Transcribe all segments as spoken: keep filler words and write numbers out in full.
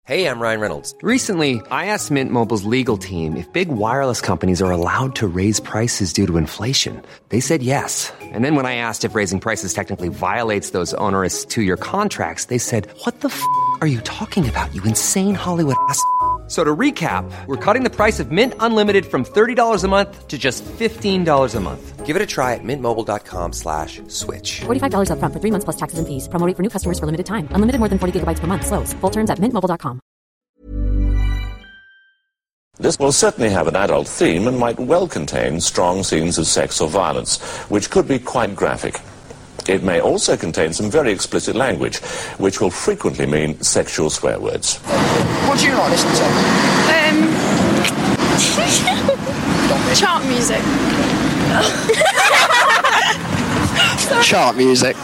Hey, I'm Ryan Reynolds. Recently, I asked Mint Mobile's legal team if big wireless companies are allowed to raise prices due to inflation. They said yes. And then when I asked if raising prices technically violates those onerous two-year contracts, they said, what the f*** are you talking about, you insane Hollywood ass f- So to recap, we're cutting the price of Mint Unlimited from thirty dollars a month to just fifteen dollars a month. Give it a try at mintmobile.com slash switch. forty-five dollars up front for three months plus taxes and fees. Promo rate for new customers for limited time. Unlimited more than forty gigabytes per month. Slows full terms at mint mobile dot com. This will certainly have an adult theme and might well contain strong scenes of sex or violence, which could be quite graphic. It may also contain some very explicit language, which will frequently mean sexual swear words. What do you like listening to? Um, chart music. Chart music.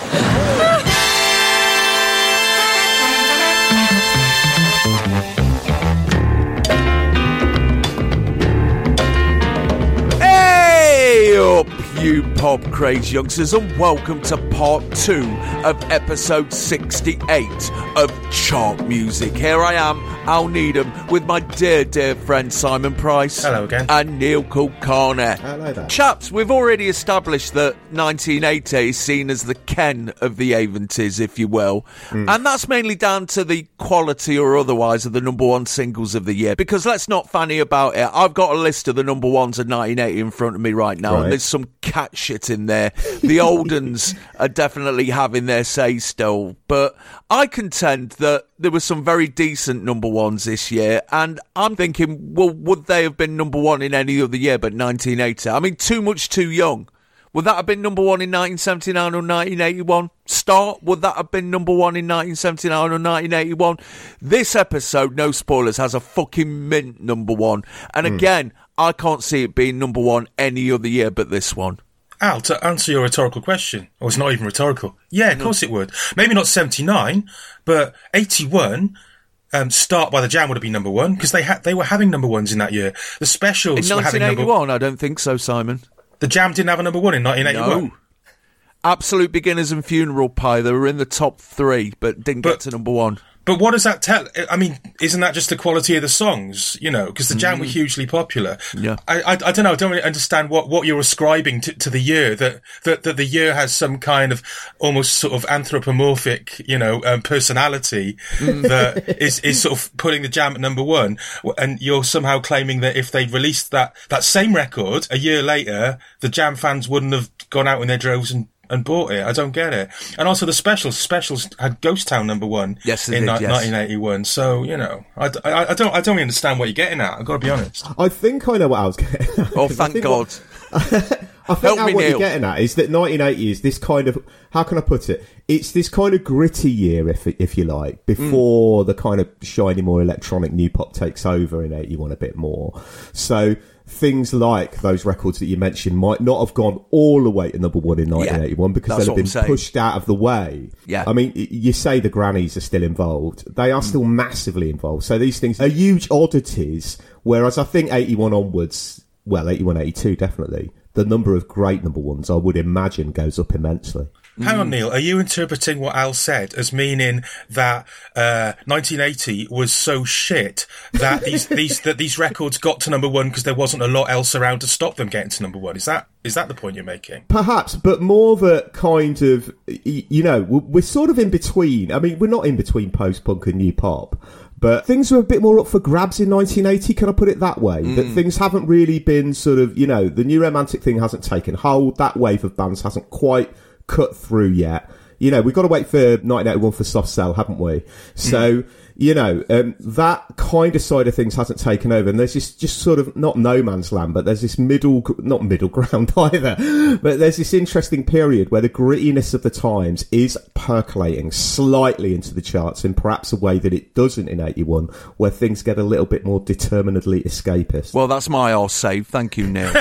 Hey up, you pop craze youngsters, and welcome to part two of episode sixty-eight of Chart Music. Here I am, Al Needham, with my dear, dear friend Simon Price. Hello again. And Neil Kulkarni. Hello there. Chaps, we've already established that nineteen eighty is seen as the Ken of the eighties, if you will. Mm. And that's mainly down to the quality or otherwise of the number one singles of the year. Because let's not fanny about it. I've got a list of the number ones of nineteen eighty in front of me right now, right. and there's some cat shit in there. The old uns are definitely having their say still. But I contend that there were some very decent number ones this year, and I'm thinking, well, would they have been number one in any other year but nineteen eighty? I mean, Too Much Too Young. Would that have been number one in nineteen seventy-nine or nineteen eighty-one? Start, would that have been number one in nineteen seventy-nine or nineteen eighty-one? This episode, no spoilers, has a fucking mint number one. And mm. again, I can't see it being number one any other year but this one. Al, to answer your rhetorical question, or it's not even rhetorical. Yeah, of no. course it would. Maybe not seventy-nine, but eighty-one... Um, Start by the Jam would have been number one, because they had they were having number ones in that year. The Specials in were having number one. I don't think so, Simon. The Jam didn't have a number one in nineteen eighty-one. No. Absolute Beginners and Funeral Pie, they were in the top three, but didn't but, get to number one. But what does that tell? I mean, isn't that just the quality of the songs? You know, because the Jam mm. were hugely popular. Yeah. I, I, I don't know. I don't really understand what, what you're ascribing to, to the year. That, that that the year has some kind of almost sort of anthropomorphic, you know, um, personality mm. that is is sort of putting the Jam at number one. And you're somehow claiming that if they released that that same record a year later, the Jam fans wouldn't have gone out in their droves and. and bought it. I don't get it. And also the Specials. Specials had Ghost Town number one yes, in did, ni- yes. nineteen eighty-one. So, you know, I, I, I don't I don't really understand what you're getting at. I've got to be honest. I think I know what I was getting at. Oh, thank God. What, I think Help now me, what Neil. you're getting at is that nineteen eighty is this kind of, how can I put it? It's this kind of gritty year, if if you like, before mm. the kind of shiny, more electronic new pop takes over in eighty-one a bit more. So things like those records that you mentioned might not have gone all the way to number one in nineteen eighty-one yeah, because they'd have been pushed out of the way. Yeah. I mean, you say the grannies are still involved. They are mm. still massively involved. So these things are huge oddities, whereas I think eighty-one onwards, well, eighty-one, eighty-two definitely, the number of great number ones, I would imagine, goes up immensely. Hang on, Neil. Are you interpreting what Al said as meaning that uh, nineteen eighty was so shit that these these that these records got to number one because there wasn't a lot else around to stop them getting to number one? Is that is that the point you're making? Perhaps, but more of a kind of, you know, we're sort of in between. I mean, we're not in between post-punk and new pop. But things are a bit more up for grabs in nineteen eighty, can I put it that way? Mm. That things haven't really been sort of, you know, the new romantic thing hasn't taken hold. That wave of bands hasn't quite cut through yet. You know, we've got to wait for nineteen eighty-one for Soft Cell, haven't we? So, mm. you know, um, that kind of side of things hasn't taken over. And there's this just sort of, not no man's land, but there's this middle, not middle ground either, but there's this interesting period where the grittiness of the times is percolating slightly into the charts in perhaps a way that it doesn't in eighty-one, where things get a little bit more determinedly escapist. Well, that's my arse save. Thank you, Neil.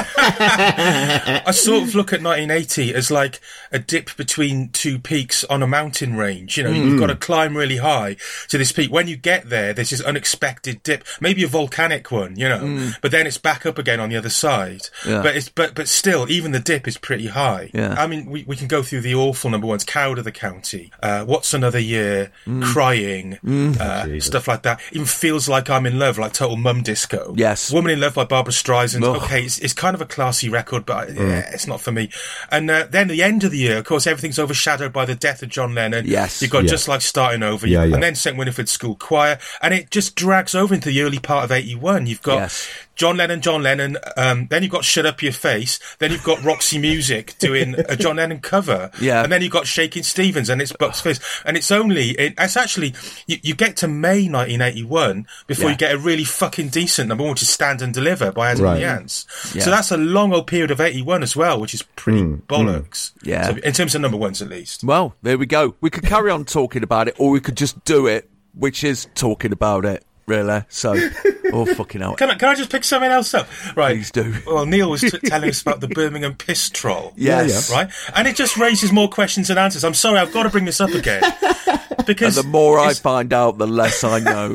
I sort of look at nineteen eighty as like a dip between two peaks on a mountain range. You know, mm. you've got to climb really high to this peak. When you get there, there's this unexpected dip, maybe a volcanic one, you know, mm. but then it's back up again on the other side. Yeah. But it's but but still, even the dip is pretty high. Yeah. I mean, we, we can go through the awful number ones: Coward of the County, uh, What's Another Year, mm. Crying, mm. Uh, stuff like that. Even Feels Like I'm in Love, like total mum disco. Yes. Woman in Love by Barbara Streisand. Ugh. Okay, it's, it's kind of a classy record, but mm. yeah, it's not for me. And uh, then the end of the year, of course, everything's overshadowed by the death of John Lennon. Yes. You've got Yeah. Just Like Starting Over, Yeah, yeah. and then Saint Winifred's School Choir, and it just drags over into the early part of eighty-one. You've got Yes. John Lennon, John Lennon, um, then you've got Shut Up Your Face, then you've got Roxy Music doing a John Lennon cover, Yeah. and then you've got Shaking Stevens, and it's Bucks Fizz, and it's only, it, it's actually, you, you get to May nineteen eighty-one before Yeah. you get a really fucking decent number one, which is Stand and Deliver by Anthony Right. Yance. Yeah. So that's a long old period of eighty-one as well, which is pretty Mm, bollocks. Yeah. So in terms of number ones, at least. Well, there we go. We could carry on talking about it, or we could just do it, which is talking about it, really. So, oh, fucking hell. Can I, can I just pick something else up? Right. Please do. Well, Neil was t- telling us about the Birmingham piss troll. Yes. Right? And it just raises more questions than answers. I'm sorry, I've got to bring this up again. And Because the more I it's- find out, the less I know.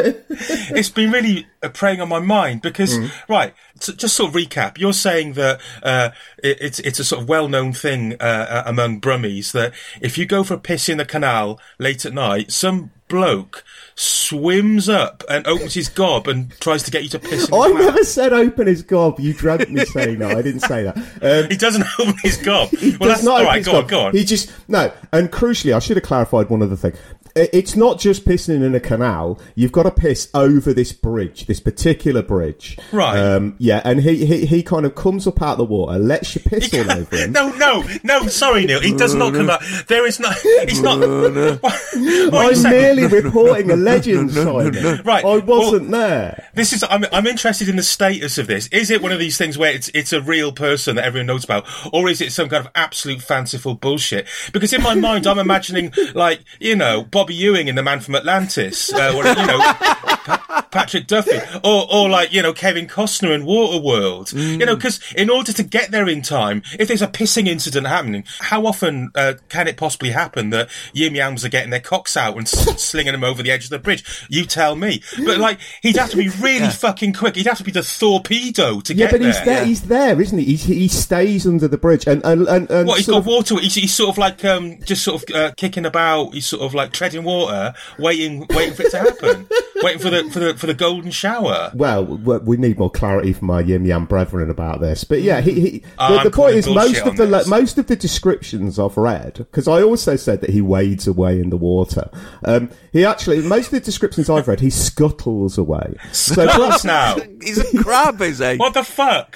it's been really uh, preying on my mind because, Mm. right, so just sort of recap. You're saying that uh, it, it's it's a sort of well-known thing uh, uh, among Brummies that if you go for a piss in the canal late at night, some bloke swims up and opens his gob and tries to get you to piss in the I canal. never said open his gob. You dreamt me saying that. I didn't say that. Um, He doesn't open his gob. He well, does that's not all open right. his Go gob. on, go on. He just no. And crucially, I should have clarified one other thing. I- It's not just pissing in a canal. You've got to piss over this bridge, this particular bridge. Right. Um, yeah, and he, he he kind of comes up out of the water, lets you piss all over him. No, no, no. Sorry, Neil. He does not come out. There is no. He's not. What, what are you I'm saying? merely reporting a legend, Simon. Right, I wasn't well, there. This is. I'm. I'm interested in the status of this. Is it one of these things where it's it's a real person that everyone knows about, or is it some kind of absolute fanciful bullshit? Because in my mind, I'm imagining like you know Bobby Ewing in The Man from Atlantis, uh, or, you know Pa- Patrick Duffy, or or like you know Kevin Costner in Waterworld. Mm. You know, because in order to get there in time, if there's a pissing incident happening, how often uh, can it possibly happen that Yim Yams are getting their cocks out and s- slinging them over the edge of the bridge? You tell me. But like, he'd have to be really Yeah. fucking quick. He'd have to be the torpedo to Yeah, get but there. he's there. Yeah. He's there, isn't he? He's, he stays under the bridge, and and and, and What, he's sort got of- water. He's, he's sort of like um, just sort of uh, kicking about. He's sort of like treading water, waiting, waiting for it to happen, waiting for the for the for the golden shower. Well, w- we need more clarity from our Yim Yam brethren about this. But yeah, he, he, Uh, the, I'm the point calling is most bullshit of on the this. most of the descriptions I've read, because I also said that he wades away in the water. Um, he actually most of the descriptions I've read, he scuttles away. So Scuttles now. He's a crab, is he? What the fuck?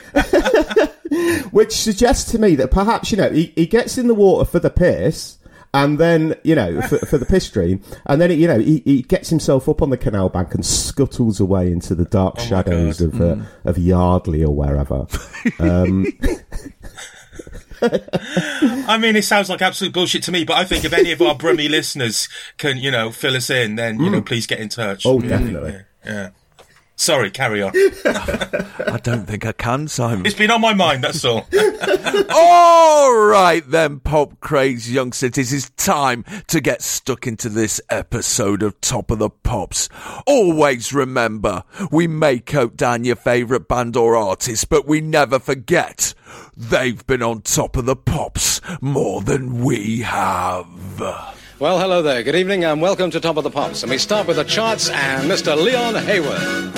which suggests to me that perhaps you know he, he gets in the water for the piss. And then, you know, for, for the piss stream, and then, you know, he, he gets himself up on the canal bank and scuttles away into the dark Oh my shadows God. of uh, of Yardley or wherever. Um, I mean, it sounds like absolute bullshit to me, but I think if any of our Brummy listeners can, you know, fill us in, then, you know, please get in touch. oh, Yeah, definitely. Yeah. yeah. Sorry, carry on. I don't think I can, Simon. It's been on my mind, that's all. All right, then, pop craze youngsters, it's time to get stuck into this episode of Top of the Pops. Always remember, we may coat down your favourite band or artist, but we never forget they've been on Top of the Pops more than we have. Well, hello there. Good evening and welcome to Top of the Pops. And we start with the charts and Mister Leon Hayward.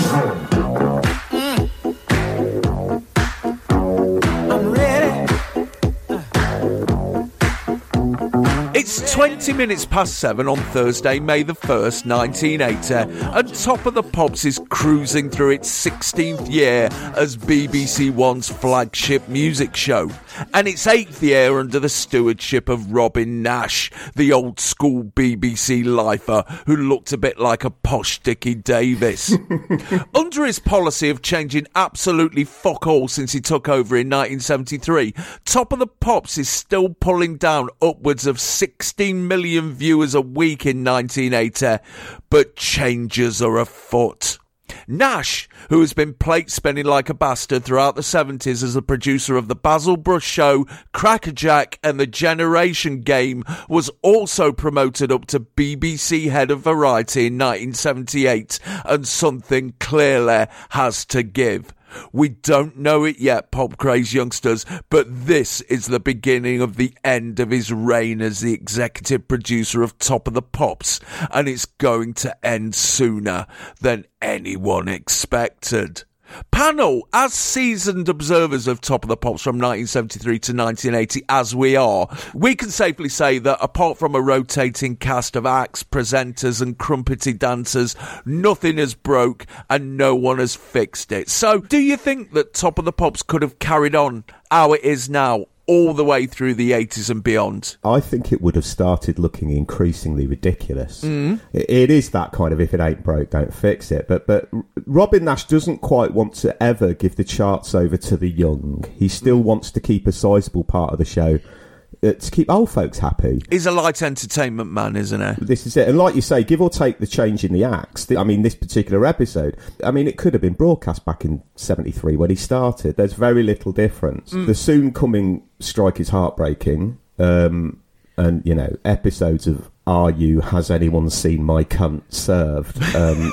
It's twenty minutes past seven on Thursday, May the first, nineteen eighty, and Top of the Pops is cruising through its sixteenth year as B B C One's flagship music show, and its eighth year under the stewardship of Robin Nash, the old school B B C lifer who looked a bit like a posh Dickie Davis. Under his policy of changing absolutely fuck all since he took over in nineteen seventy-three, Top of the Pops is still pulling down upwards of sixteen million viewers a week in nineteen eighty, but changes are afoot. Nash, who has been plate spinning like a bastard throughout the seventies as the producer of The Basil Brush Show, Crackerjack and The Generation Game, was also promoted up to B B C Head of Variety in nineteen seventy-eight, and something clearly has to give. We don't know it yet, pop craze youngsters, but this is the beginning of the end of his reign as the executive producer of Top of the Pops, and it's going to end sooner than anyone expected. Panel, as seasoned observers of Top of the Pops from nineteen seventy-three to nineteen eighty as we are, we can safely say that apart from a rotating cast of acts, presenters and crumpety dancers, nothing has broke and no one has fixed it. So, do you think that Top of the Pops could have carried on how it is now all the way through the eighties and beyond? I think it would have started looking increasingly ridiculous. Mm. It, it is that kind of if it ain't broke, don't fix it. But but Robin Nash doesn't quite want to ever give the charts over to the young. He still wants to keep a sizable part of the show uh, to keep old folks happy. He's a light entertainment man, isn't he? This is it. And like you say, give or take the change in the acts, I mean, this particular episode, I mean, it could have been broadcast back in seventy-three when he started. There's very little difference. Mm. The soon coming strike is heartbreaking. Um, and, you know, episodes of Are You, Has Anyone Seen My Cunt Served? Um,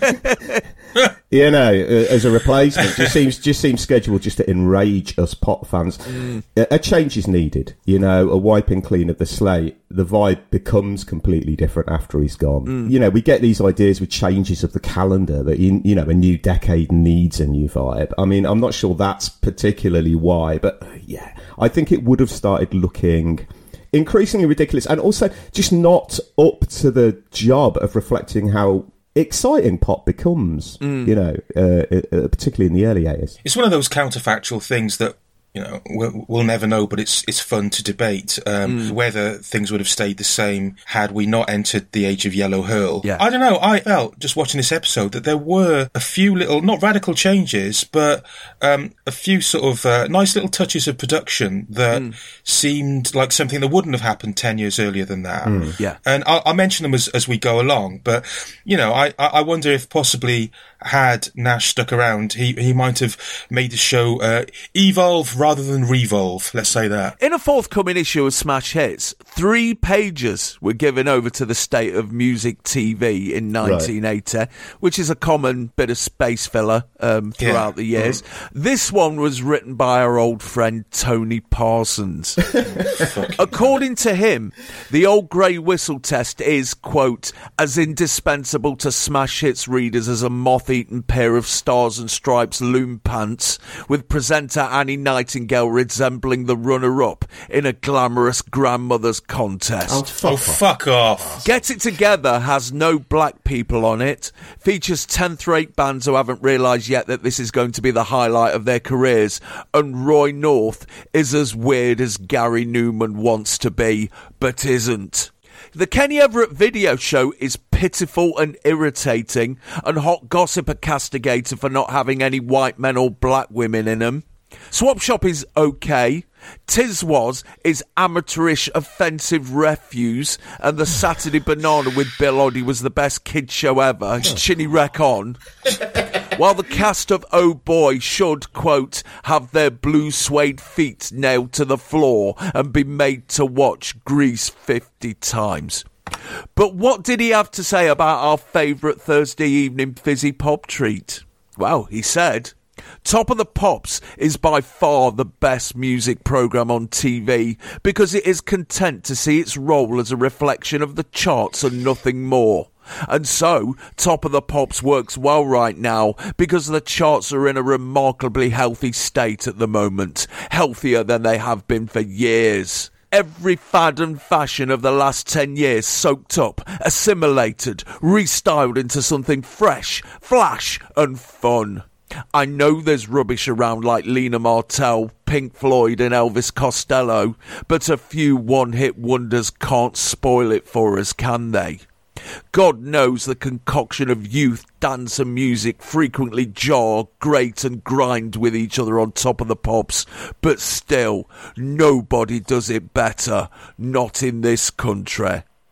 you know, as a replacement, just seems just seems scheduled just to enrage us pop fans. Mm. A, a change is needed, you know, a wiping clean of the slate. The vibe becomes completely different after he's gone. Mm. You know, we get these ideas with changes of the calendar that, you, you know, a new decade needs a new vibe. I mean, I'm not sure that's particularly why, but uh, yeah, I think it would have started looking increasingly ridiculous and also just not up to the job of reflecting how exciting pop becomes, mm. you know, uh, uh, particularly in the early eighties. It's one of those counterfactual things that, you know, we'll, we'll never know, but it's it's fun to debate um, mm. whether things would have stayed the same had we not entered the age of Yellow Hurl. Yeah. I don't know, I felt, just watching this episode, that there were a few little, not radical changes, but um, a few sort of uh, nice little touches of production that mm. seemed like something that wouldn't have happened ten years earlier than that. Mm. Yeah. And I'll, I'll mention them as, as we go along, but, you know, I, I wonder if possibly had Nash stuck around, he, he might have made the show uh, evolve rather than revolve, let's say that. In a forthcoming issue of Smash Hits, three pages were given over to the state of music T V in nineteen eighty, right, which is a common bit of space filler um, throughout yeah. the years. Mm. This one was written by our old friend Tony Parsons. According to him, the old grey whistle test is, quote, as indispensable to Smash Hits readers as a moth-eaten pair of Stars and Stripes loom pants, with presenter Annie Nightingale resembling the runner-up in a glamorous grandmother's contest. Oh, fuck, oh, fuck off. Get It Together has no black people on it, features tenth-rate bands who haven't realised yet that this is going to be the highlight of their careers, and Roy North is as weird as Gary Newman wants to be, but isn't. The Kenny Everett video show is pitiful and irritating, and hot gossip are castigated for not having any white men or black women in them. Swap Shop is okay. Tiz Was is amateurish offensive refuse, and the Saturday Banana with Bill Oddie was the best kid show ever. Chinny wreck on. While the cast of Oh Boy should, quote, have their blue suede feet nailed to the floor and be made to watch Grease fifty times. But what did he have to say about our favourite Thursday evening fizzy pop treat? Well, he said, Top of the Pops is by far the best music programme on T V because it is content to see its role as a reflection of the charts and nothing more. And so, Top of the Pops works well right now because the charts are in a remarkably healthy state at the moment, healthier than they have been for years. Every fad and fashion of the last ten years soaked up, assimilated, restyled into something fresh, flash and fun. I know there's rubbish around like Lena Martell, Pink Floyd and Elvis Costello, but a few one-hit wonders can't spoil it for us, can they? God knows the concoction of youth, dance and music frequently jar, grate and grind with each other on Top of the Pops, but still, nobody does it better, not in this country.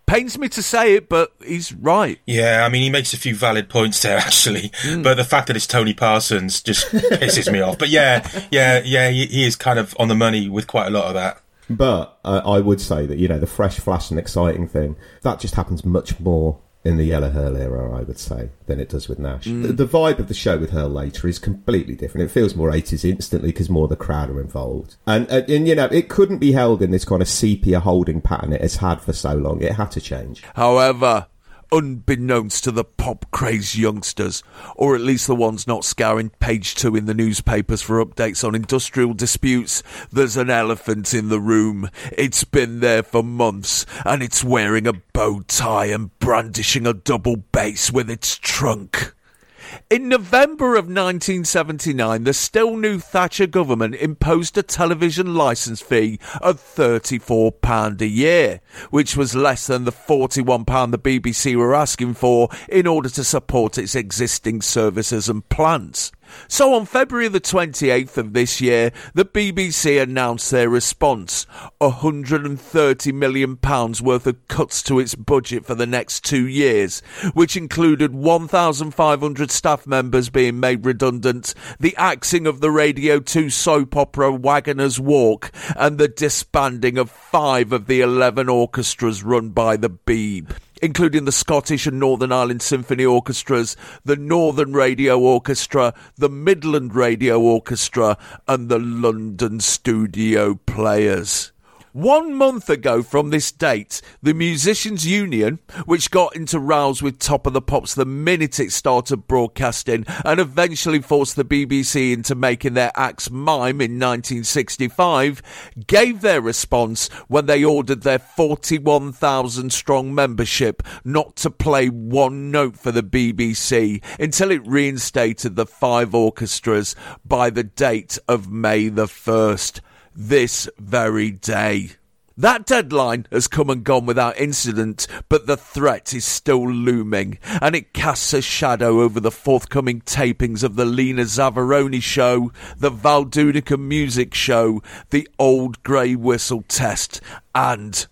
Pains me to say it, but he's right. Yeah, I mean, he makes a few valid points there, actually. Mm. But the fact that it's Tony Parsons just pisses me off. But yeah, yeah, yeah, he, he is kind of on the money with quite a lot of that. But uh, I would say that, you know, the fresh, flash and exciting thing, that just happens much more in the Yellow Hurl era, I would say, than it does with Nash. Mm. The, the vibe of the show with Hurl later is completely different. It feels more eighties instantly because more of the crowd are involved. And, and, and, you know, it couldn't be held in this kind of sepia holding pattern it has had for so long. It had to change. However, unbeknownst to the pop-crazed youngsters, or at least the ones not scouring page two in the newspapers for updates on industrial disputes, there's an elephant in the room. It's been there for months, and it's wearing a bow tie and brandishing a double bass with its trunk. In November of nineteen seventy-nine, the still new Thatcher government imposed a television licence fee of thirty-four pounds a year, which was less than the forty-one pounds the B B C were asking for in order to support its existing services and plans. So on February the twenty-eighth of this year, the B B C announced their response, one hundred thirty million pounds worth of cuts to its budget for the next two years, which included one thousand five hundred staff members being made redundant, the axing of the Radio two soap opera Wagoner's Walk, and the disbanding of five of the eleven orchestras run by the Beeb, including the Scottish and Northern Ireland Symphony Orchestras, the Northern Radio Orchestra, the Midland Radio Orchestra, and the London Studio Players. One month ago from this date, the Musicians' Union, which got into rows with Top of the Pops the minute it started broadcasting and eventually forced the B B C into making their acts mime in nineteen sixty-five, gave their response when they ordered their forty-one thousand strong membership not to play one note for the B B C until it reinstated the five orchestras by the date of May the first. This very day. That deadline has come and gone without incident, but the threat is still looming, and it casts a shadow over the forthcoming tapings of the Lena Zavaroni Show, the Val Dunica Music Show, the Old Grey Whistle Test, and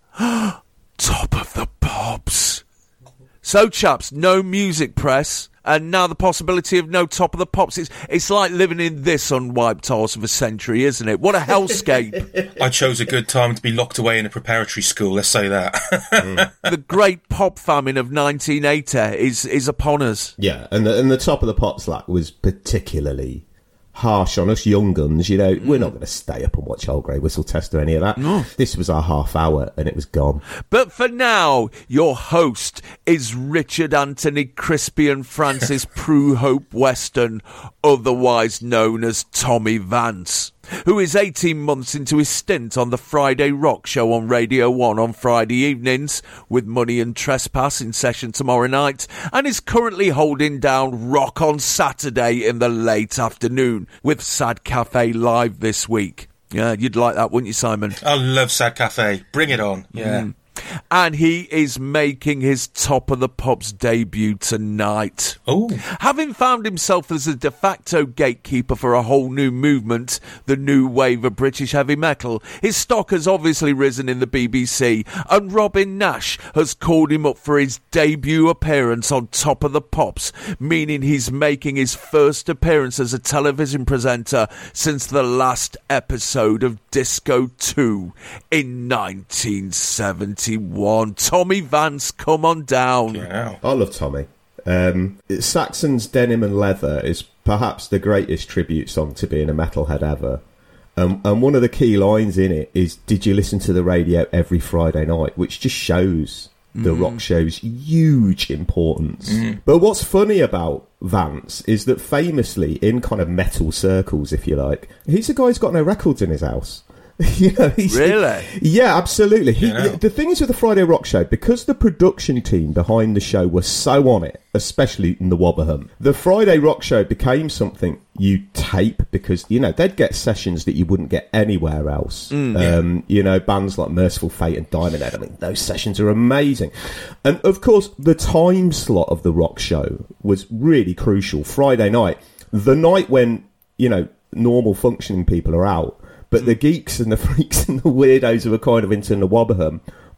Top of the Pops. So, chaps, no music press. And now the possibility of no Top of the Pops. It's, it's like living in this unwiped horse of a century, isn't it? What a hellscape. I chose a good time to be locked away in a preparatory school, let's say that. mm. The great pop famine of nineteen eighty is, is upon us. Yeah, and the, and the Top of the Pops like, was particularly harsh on us young guns. You know, mm. we're not going to stay up and watch Old Grey Whistle Test or any of that. No. This was our half hour and it was gone. But for now, your host is Richard Anthony Crispian Francis Prue Hope Weston, otherwise known as Tommy Vance, who is eighteen months into his stint on the Friday Rock Show on Radio one on Friday evenings, with Money and Trespass in session tomorrow night, and is currently holding down Rock on Saturday in the late afternoon, with Sad Cafe live this week. Yeah, you'd like that, wouldn't you, Simon? I love Sad Cafe. Bring it on. Yeah. Mm. And he is making his Top of the Pops debut tonight. Oh. Having found himself as a de facto gatekeeper for a whole new movement, the new wave of British heavy metal, his stock has obviously risen in the B B C, and Robin Nash has called him up for his debut appearance on Top of the Pops, meaning he's making his first appearance as a television presenter since the last episode of Disco two in nineteen seventy-one. Tommy Vance, come on down. Yeah. I love Tommy. Um, Saxon's Denim and Leather is perhaps the greatest tribute song to being a metalhead ever. Um, and one of the key lines in it is, did you listen to the radio every Friday night? Which just shows the mm. rock show's huge importance. Mm. But what's funny about Vance is that famously, in kind of metal circles, if you like, he's a guy who's got no records in his house. You know, he's, really? Yeah, absolutely. He, yeah. The thing is with the Friday Rock Show, because the production team behind the show were so on it, especially in the Wobberham, the Friday Rock Show became something you tape because, you know, they'd get sessions that you wouldn't get anywhere else. Mm, um, yeah. You know, bands like Merciful Fate and Diamond Head, I mean, those sessions are amazing. And, of course, the time slot of the rock show was really crucial. Friday night, the night when, you know, normal functioning people are out, but the geeks and the freaks and the weirdos who are kind of into the Wobberham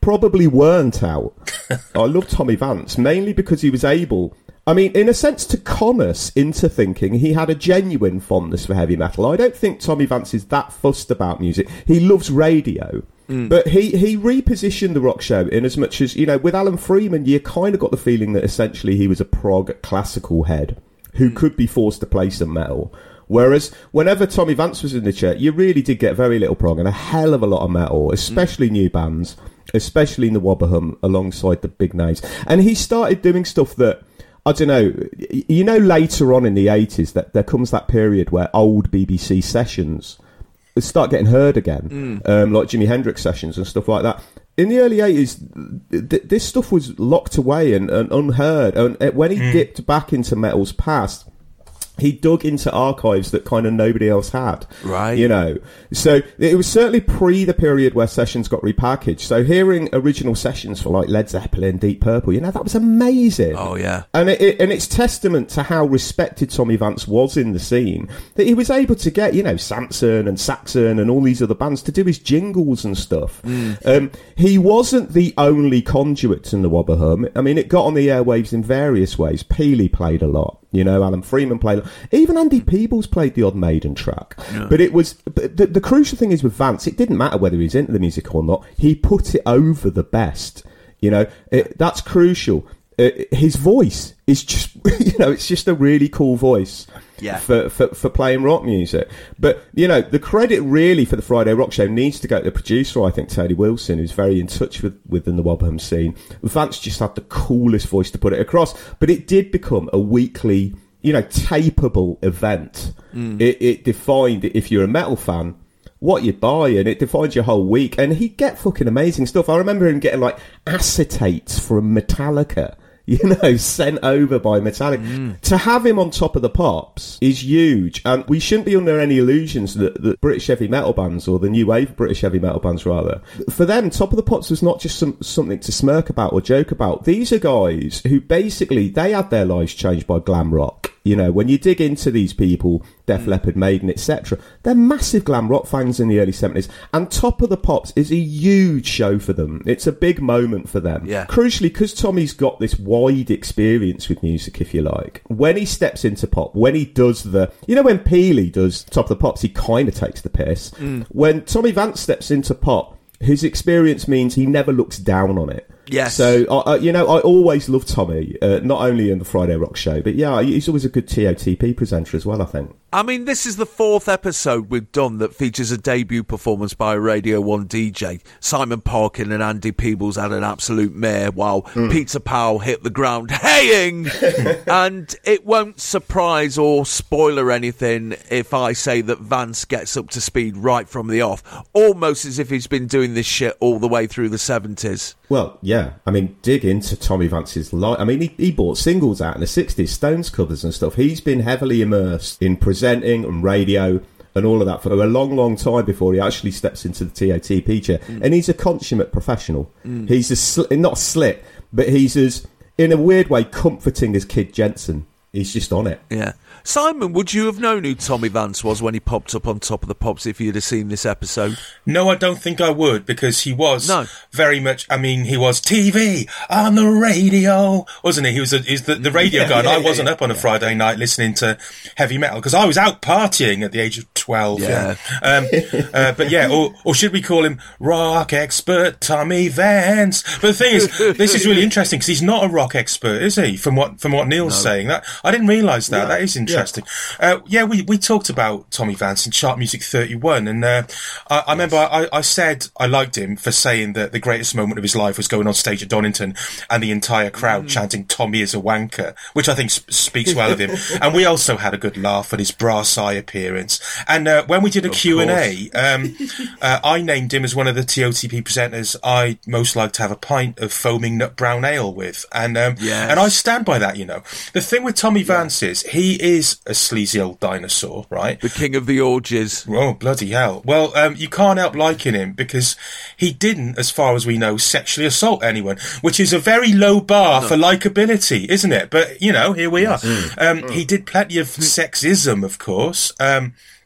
probably weren't out. I love Tommy Vance, mainly because he was able... I mean, in a sense, to con us into thinking he had a genuine fondness for heavy metal. I don't think Tommy Vance is that fussed about music. He loves radio. Mm. But he, he repositioned the rock show in as much as, you know, with Alan Freeman, you kind of got the feeling that essentially he was a prog classical head who mm. could be forced to play some metal. Whereas whenever Tommy Vance was in the chair, you really did get very little prog and a hell of a lot of metal, especially mm. new bands, especially in the Wobberham alongside the big names. And he started doing stuff that, I don't know, you know, later on in the eighties, that there comes that period where old B B C sessions start getting heard again, mm. um, like Jimi Hendrix sessions and stuff like that. In the early eighties, th- this stuff was locked away and, and unheard. And when he mm. dipped back into metal's past, he dug into archives that kind of nobody else had. Right. You know, so it was certainly pre the period where sessions got repackaged. So hearing original sessions for like Led Zeppelin, Deep Purple, you know, that was amazing. Oh, yeah. And it, it, and it's testament to how respected Tommy Vance was in the scene that he was able to get, you know, Samson and Saxon and all these other bands to do his jingles and stuff. Mm. Um, he wasn't the only conduit in the Wobberham. I mean, it got on the airwaves in various ways. Peely played a lot. You know, Alan Freeman played. Even Andy Peebles played the odd Maiden track. Yeah. But it was but the, the crucial thing is with Vance, it didn't matter whether he was into the music or not. He put it over the best. You know, it, that's crucial. Uh, his voice is just, you know, it's just a really cool voice. Yeah. For, for for playing rock music. But, you know, the credit really for the Friday Rock Show needs to go to the producer, I think, Tony Wilson, who's very in touch with within the Wobberham scene. Vance just had the coolest voice to put it across. But it did become a weekly, you know, tapeable event. Mm. It, it defined, if you're a metal fan, what you'd buy, and it defines your whole week. And he'd get fucking amazing stuff. I remember him getting, like, acetates from Metallica, you know, sent over by Metallica. Mm. To have him on Top of the Pops is huge. And we shouldn't be under any illusions that the British heavy metal bands, or the new wave British heavy metal bands rather, for them, Top of the Pops was not just some, something to smirk about or joke about. These are guys who basically, they had their lives changed by glam rock. You know, when you dig into these people, Def mm. Leppard, Maiden, et cetera, they're massive glam rock fans in the early seventies. And Top of the Pops is a huge show for them. It's a big moment for them. Yeah. Crucially, because Tommy's got this wide experience with music, if you like, when he steps into pop, when he does the... You know, when Peely does Top of the Pops, he kind of takes the piss. Mm. When Tommy Vance steps into pop, his experience means he never looks down on it. Yes. So, uh, you know, I always love Tommy, uh, not only in the Friday Rock Show, but yeah, he's always a good T O T P presenter as well, I think. I mean, this is the fourth episode we've done that features a debut performance by a Radio one D J. Simon Parkin and Andy Peebles had an absolute mare while mm. Peter Powell hit the ground haying. And it won't surprise or spoiler anything if I say that Vance gets up to speed right from the off, almost as if he's been doing this shit all the way through the seventies. Well, yeah. I mean, dig into Tommy Vance's life. I mean, he, he bought singles out in the sixties, Stones covers and stuff. He's been heavily immersed in presenting and radio and all of that for a long, long time before he actually steps into the T O T P chair. Mm. And he's a consummate professional. Mm. He's a sl- not slick, but he's as, in a weird way, comforting as Kid Jensen. He's just on it. Yeah. Simon, would you have known who Tommy Vance was when he popped up on Top of the Pops if you'd have seen this episode? No, I don't think I would, because he was no. very much, I mean, he was T V on the radio, wasn't he? He was, a, he was the, the radio yeah, guy, and yeah, I wasn't yeah, up on a yeah. Friday night listening to heavy metal, because I was out partying at the age of twelve. Yeah. Um, uh, but yeah, or, or should we call him rock expert Tommy Vance? But the thing is, this is really interesting, because he's not a rock expert, is he? From what from what Neil's no. saying. That I didn't realise that. Yeah. That is interesting. Yeah. Uh, yeah, we, we talked about Tommy Vance in Chart Music thirty-one, and uh, I, I yes. remember I, I said I liked him for saying that the greatest moment of his life was going on stage at Donington and the entire crowd mm. chanting "Tommy is a wanker," which I think sp- speaks well of him. And we also had a good laugh at his brass eye appearance. And uh, when we did a of Q and A, um, uh, I named him as one of the T O T P presenters I'd most like to have a pint of foaming nut brown ale with. And um, yes. and I stand by that, you know. The thing with Tommy Vance yeah. is he is a sleazy old dinosaur, right? The king of the orgies. Oh, bloody hell. Well, um, you can't help liking him because he didn't, as far as we know, sexually assault anyone, which is a very low bar no. for likability, isn't it? But, you know, here we are. Mm. Um, mm. He did plenty of sexism, of course. Um,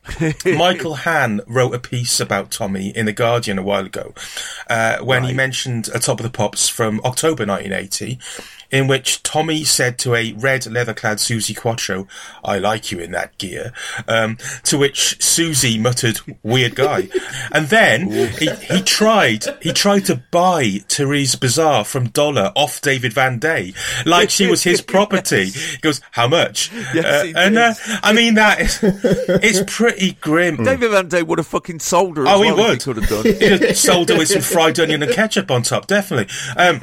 Michael Hann wrote a piece about Tommy in The Guardian a while ago, uh, when right. he mentioned a Top of the Pops from October nineteen eighty, in which Tommy said to a red leather-clad Susie Quattro, "I like you in that gear," um, to which Susie muttered, "Weird guy." And then he, he tried he tried to buy Therese Bizarre from Dollar off David Van Day, like she was his property. He goes, "How much?" Yes, uh, he and did. uh, I mean, that is it's pretty grim. David Van Day would have fucking sold her. As Oh, he well would. If he could have done. He'd have sold her with some fried onion and ketchup on top, definitely. Um,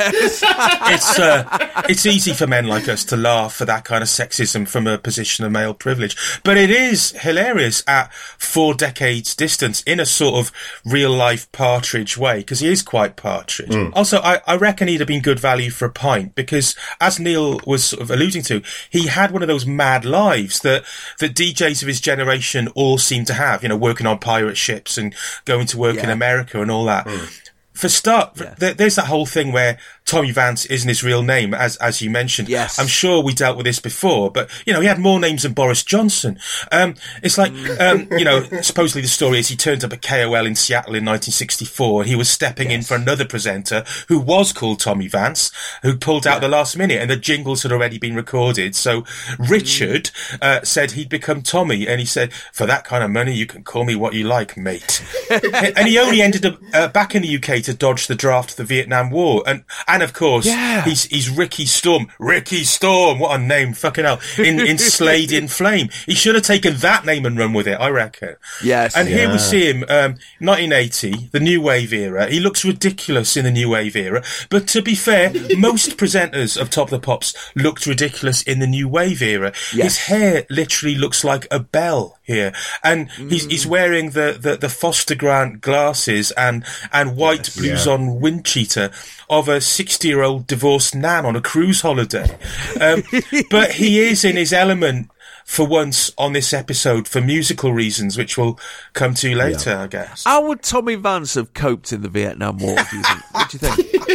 it's uh, it's easy for men like us to laugh at that kind of sexism from a position of male privilege, but it is hilarious at four decades distance in a sort of real life Partridge way, because he is quite Partridge. Mm. Also, I, I reckon he'd have been good value for a pint, because as Neil was sort of alluding to, he had one of those mad lives that that D Js of his generation all seem to have, you know, working on pirate ships and going to work Yeah. in America and all that. Mm. For start, Yeah. there, there's that whole thing where Tommy Vance isn't his real name, as as you mentioned. Yes. I'm sure we dealt with this before, but, you know, he had more names than Boris Johnson. Um, it's like, um, you know, supposedly the story is he turned up at K O L in Seattle in nineteen sixty-four, and he was stepping yes. in for another presenter who was called Tommy Vance, who pulled out yeah. the last minute, and the jingles had already been recorded. So Richard uh, said he'd become Tommy, and he said, "For that kind of money, you can call me what you like, mate." And he only ended up uh, back in the U K to dodge the draft of the Vietnam War. And, and of course, yeah. he's, he's Ricky Storm. Ricky Storm, what a name, fucking hell. In, in Slade in Flame. He should have taken that name and run with it, I reckon. Yes. And yeah. here we see him, um, nineteen eighty, the New Wave era. He looks ridiculous in the New Wave era. But to be fair, most presenters of Top of the Pops looked ridiculous in the New Wave era. Yes. His hair literally looks like a bell here. And mm. he's, he's wearing the, the, the Foster Grant glasses and, and white yes, blues yeah. on wind cheater of a sixty-year-old divorced nan on a cruise holiday. Um, but he is in his element for once on this episode for musical reasons, which we'll come to later, yeah. I guess. How would Tommy Vance have coped in the Vietnam War, do you think? What do you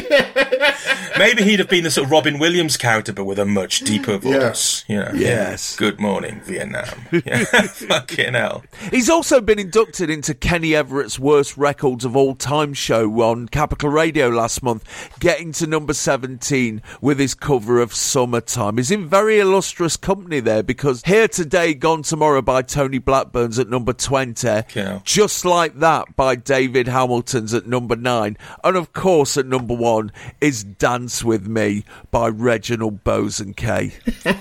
think? Maybe he'd have been the sort of Robin Williams character, but with a much deeper voice. Yeah. You know, yes. Yeah. Good morning, Vietnam. Yeah. Fucking hell. He's also been inducted into Kenny Everett's Worst Records of All Time show on Capital Radio last month, getting to number seventeen with his cover of Summertime. He's in very illustrious company there, because Here Today, Gone Tomorrow by Tony Blackburn's at number twenty. Yeah. Just Like That by David Hamilton's at number nine. And of course at number one is Dance With Me by Reginald Bosanquet.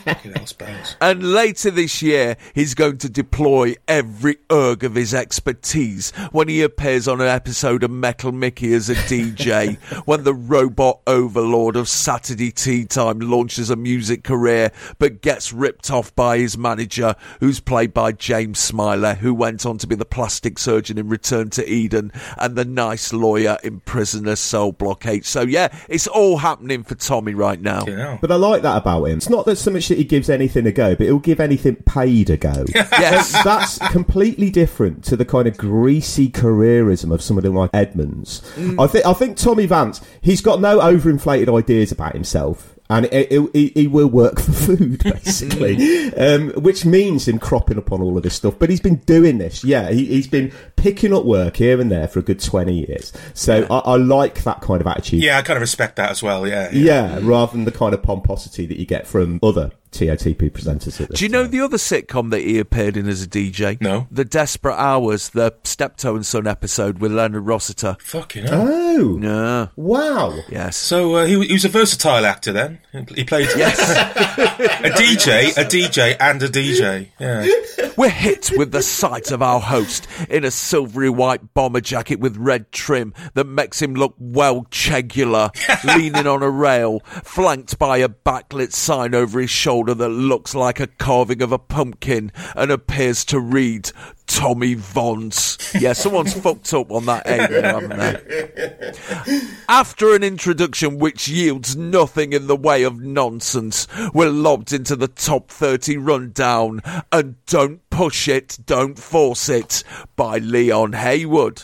And later this year, he's going to deploy every erg of his expertise when he appears on an episode of Metal Mickey as a D J, when the robot overlord of Saturday Tea Time launches a music career but gets ripped off by his manager, who's played by James Smiler, who went on to be the plastic surgeon in Return to Eden and the nice lawyer in Prisoner Cell Block eight. So yeah, it's all happening for Tommy right now. Yeah. But I like that about him. It's not that so much that he gives anything a go, but he'll give anything paid a go. Yes. That's completely different to the kind of greasy careerism of somebody like Edmonds. Mm. I think I think Tommy Vance, he's got no overinflated ideas about himself. And it, it, it, he will work for food, basically, um, which means him cropping up on all of this stuff. But he's been doing this, yeah. He, he's been picking up work here and there for a good twenty years. So yeah. I, I like that kind of attitude. Yeah, I kind of respect that as well, yeah. Yeah, yeah rather than the kind of pomposity that you get from other T O T P presenters. At this Do you know time. the other sitcom that he appeared in as a D J? No. The Desperate Hours, the Steptoe and Son episode with Leonard Rossiter. Fucking hell. Oh. Yeah. Wow. Yes. So uh, he, he was a versatile actor then. He played yes. a D J, a D J and a D J. Yeah. We're hit with the sight of our host in a silvery white bomber jacket with red trim that makes him look well chegular, leaning on a rail, flanked by a backlit sign over his shoulder that looks like a carving of a pumpkin and appears to read Tommy Vance. Yeah, someone's fucked up on that A there, haven't they? After an introduction which yields nothing in the way of nonsense, we're lobbed into the top thirty rundown and Don't Push It, Don't Force It by Leon Haywood.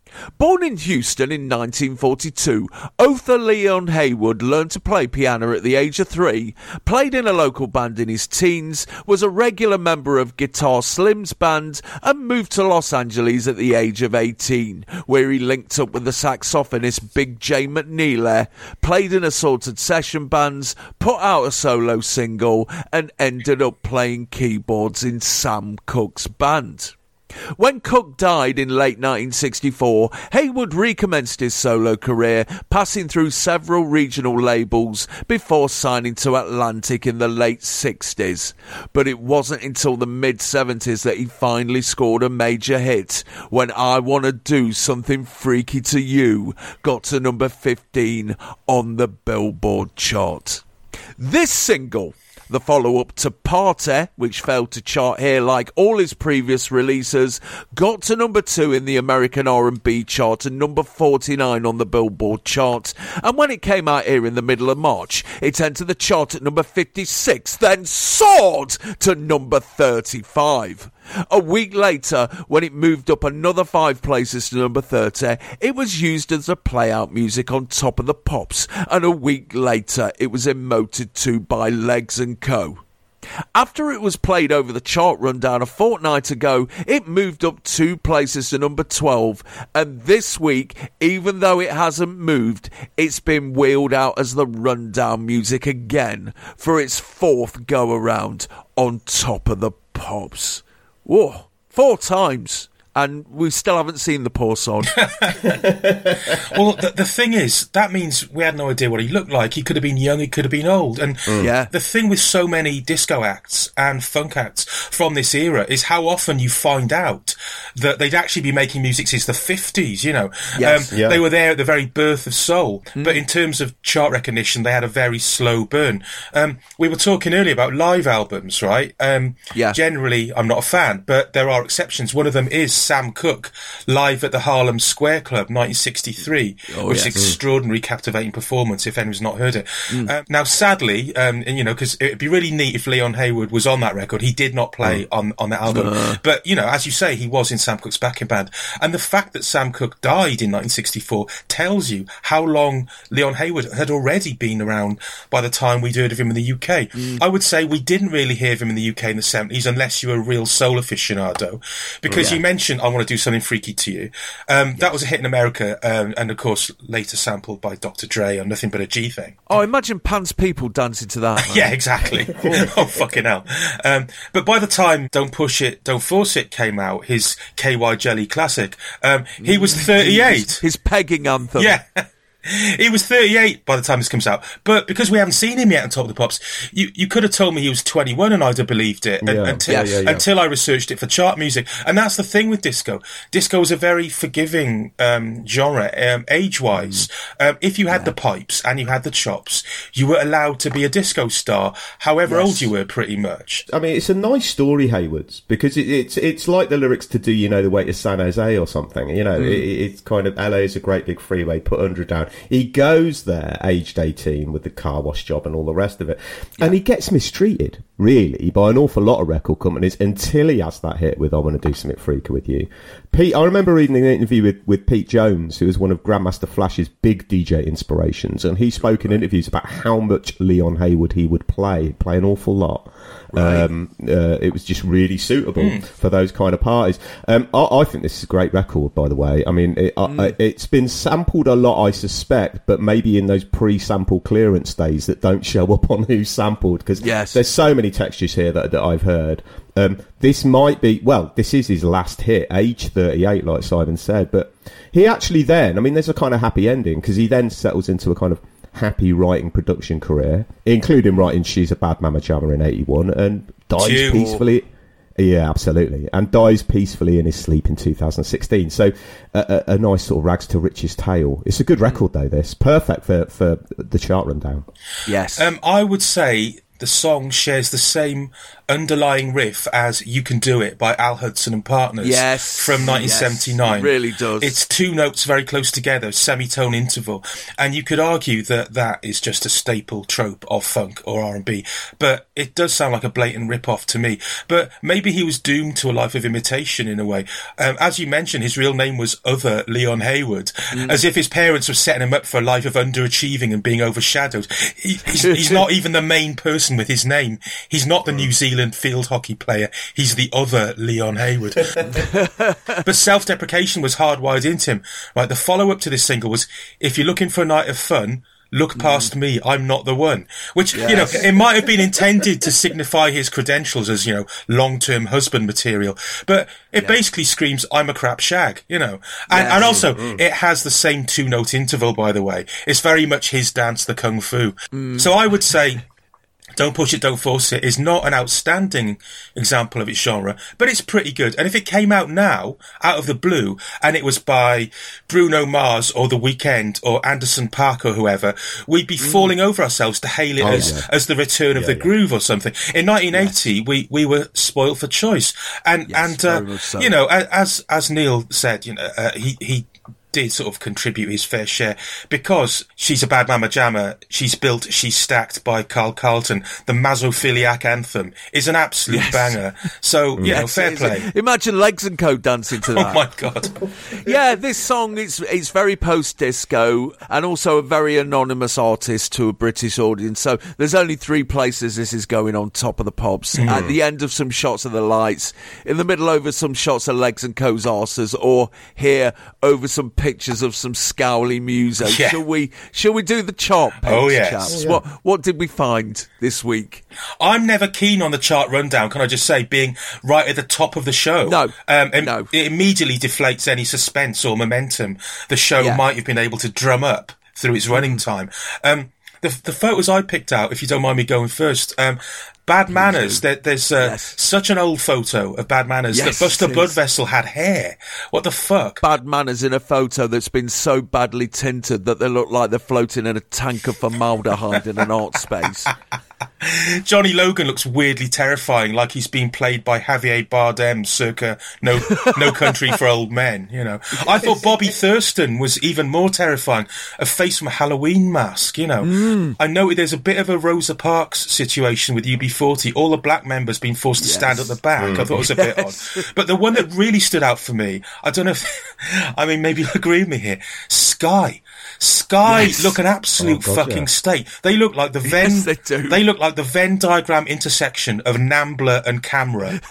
Born in Houston in nineteen forty-two, Otha Leon Haywood learned to play piano at the age of three, played in a local band in his teens, was a regular member of Guitar Slim's band, and moved to Los Angeles at the age of eighteen, where he linked up with the saxophonist Big J McNeely, played in assorted session bands, put out a solo single, and ended up playing keyboards in Sam Cooke's band. When Cooke died in late nineteen sixty-four, Haywood recommenced his solo career, passing through several regional labels before signing to Atlantic in the late sixties. But it wasn't until the mid-seventies that he finally scored a major hit, when I Wanna Do Something Freaky to You got to number fifteen on the Billboard chart. This single, the follow-up to Party, which failed to chart here like all his previous releases, got to number two in the American R and B chart and number forty-nine on the Billboard chart. And when it came out here in the middle of March, it entered the chart at number fifty-six, then soared to number thirty-five. A week later, when it moved up another five places to number thirty, it was used as a play-out music on Top of the Pops, and a week later it was emoted to by Legs and Co. After it was played over the chart rundown a fortnight ago, it moved up two places to number twelve, and this week, even though it hasn't moved, it's been wheeled out as the rundown music again for its fourth go-around on Top of the Pops. Whoa, four times, and we still haven't seen the poor sod. Well, the, the thing is, that means we had no idea what he looked like. He could have been young, he could have been old. And mm. yeah. the thing with so many disco acts and funk acts from this era is how often you find out that they'd actually be making music since the fifties, you know. Yes. Um, yeah. They were there at the very birth of soul. Mm. But in terms of chart recognition, they had a very slow burn. Um, we were talking earlier about live albums, right? Um, yeah. Generally, I'm not a fan, but there are exceptions. One of them is Sam Cooke, live at the Harlem Square Club, nineteen sixty-three, oh, which is yes. an extraordinary, captivating performance, if anyone's not heard it. Mm. Uh, now, sadly, um, and, you know, because it'd be really neat if Leon Haywood was on that record. He did not play mm. on, on that album. Uh. But, you know, as you say, he was in Sam Cooke's backing band. And the fact that Sam Cooke died in nineteen sixty-four tells you how long Leon Haywood had already been around by the time we'd heard of him in the U K. Mm. I would say we didn't really hear of him in the U K in the seventies unless you were a real soul aficionado. Because yeah. you mentioned I Want to Do Something Freaky to You. Um, yes. That was a hit in America, um, and of course later sampled by Doctor Dre on Nothing But a G Thing. Oh, imagine Pan's People dancing to that. Yeah, exactly. Oh, fucking hell. Um, but by the time Don't Push It, Don't Force It came out, his K Y Jelly classic, um, he was thirty-eight. His, his pegging anthem. Yeah. He was thirty-eight by the time this comes out. But because we haven't seen him yet on Top of the Pops, you, you could have told me he was twenty-one and I'd have believed it yeah. until, yeah, yeah, yeah. until I researched it for chart music. And that's the thing with disco. Disco is a very forgiving um, genre, um, age-wise. Mm. Um, if you had yeah. the pipes and you had the chops, you were allowed to be a disco star, however yes. old you were, pretty much. I mean, it's a nice story, Haywood's, because it, it's it's like the lyrics to Do You Know the Way to San Jose or something. You know, mm. it, it's kind of, L A is a great big freeway, put one hundred down. He goes there, aged eighteen, with the car wash job and all the rest of it. Yeah. And he gets mistreated, really, by an awful lot of record companies until he has that hit with I Want to Do Something Freaky with You. Pete, I remember reading an interview with, with Pete Jones, who was one of Grandmaster Flash's big D J inspirations, and he spoke in interviews about how much Leon Haywood he would play, play an awful lot. Right. Um, uh, it was just really suitable mm. for those kind of parties. Um, I, I think this is a great record, by the way. I mean, it, mm. I, it's been sampled a lot, I suspect, but maybe in those pre-sample clearance days that don't show up on who's sampled, because yes. there's so many textures here that, that I've heard. Um, this might be, well, this is his last hit, age thirty-eight, like Simon said, but he actually then, I mean, there's a kind of happy ending, because he then settles into a kind of happy writing production career, including writing She's a Bad Mama Jamma in eighty-one, and dies Chew. peacefully. Yeah, absolutely. And dies peacefully in his sleep in two thousand sixteen. So a, a, a nice sort of rags to riches tale. It's a good record, though, this. Perfect for, for the chart rundown. Yes. Um, I would say the song shares the same underlying riff as You Can Do It by Al Hudson and Partners yes, from nineteen seventy-nine. Yes, it really does. It's two notes very close together, semitone interval. And you could argue that that is just a staple trope of funk or R and B. But it does sound like a blatant rip-off to me. But maybe he was doomed to a life of imitation in a way. Um, as you mentioned, his real name was Other Leon Haywood, mm. as if his parents were setting him up for a life of underachieving and being overshadowed. He, he's, he's not even the main person with his name. He's not the New Zealand field hockey player. He's the other Leon Haywood. But self-deprecation was hardwired into him. Right, the follow-up to this single was, If You're Looking for a Night of Fun, Look Past mm. Me, I'm Not the One. Which, yes. you know, it might have been intended to signify his credentials as, you know, long-term husband material. But it yeah. basically screams, I'm a crap shag, you know. And, yes. and also, mm. it has the same two-note interval, by the way. It's very much his dance, the Kung Fu. Mm. So I would say Don't Push It, Don't Force It is not an outstanding example of its genre, but it's pretty good. And if it came out now, out of the blue, and it was by Bruno Mars or The Weeknd or Anderson .Paak or whoever, we'd be mm. falling over ourselves to hail it oh, as, yeah. as the return of yeah, the yeah. groove or something. In nineteen eighty, yes. we, we were spoiled for choice. And, yes, and uh, so. you know, as as Neil said, you know, uh, he, he did sort of contribute his fair share because She's a Bad Mama Jamma, She's Built, She's Stacked by Carl Carlton. The Masophiliac anthem is an absolute yes. banger. So, you yes, know, fair play. Imagine Legs and Co dancing to that. Oh my God. Yeah, this song, it's, it's very post-disco and also a very anonymous artist to a British audience. So there's only three places this is going on Top of the Pops. Mm. At the end of some shots of the lights, in the middle over some shots of Legs and Co.'s arses, or here over some pictures of some scowly muso. Yeah. Shall we shall we do the chart? Oh yes. Chaps? Oh, yeah. What what did we find this week? I'm never keen on the chart rundown, can I just say, being right at the top of the show. No. Um and no. It immediately deflates any suspense or momentum the show yeah. might have been able to drum up through its running time. Um the the photos I picked out, if you don't mind me going first, um Bad Manners, there, there's uh, yes. such an old photo of Bad Manners yes, that Buster Bloodvessel had hair. What the fuck? Bad Manners in a photo that's been so badly tinted that they look like they're floating in a tank of formaldehyde in an art space. Johnny Logan looks weirdly terrifying, like he's been played by Javier Bardem circa No No Country for Old Men, you know. I thought Bobby Thurston was even more terrifying, a face from a Halloween mask, you know. Mm. I noted there's a bit of a Rosa Parks situation with U B forty, all the black members being forced to yes. stand at the back. Mm. I thought it was a bit yes. odd. But the one that really stood out for me, I don't know if, I mean, maybe you'll agree with me here, Sky. Sky yes. look an absolute oh, God, fucking yeah. state. They look like the Venn. Yes, they do. They look like the Venn diagram intersection of Nambla and Camera.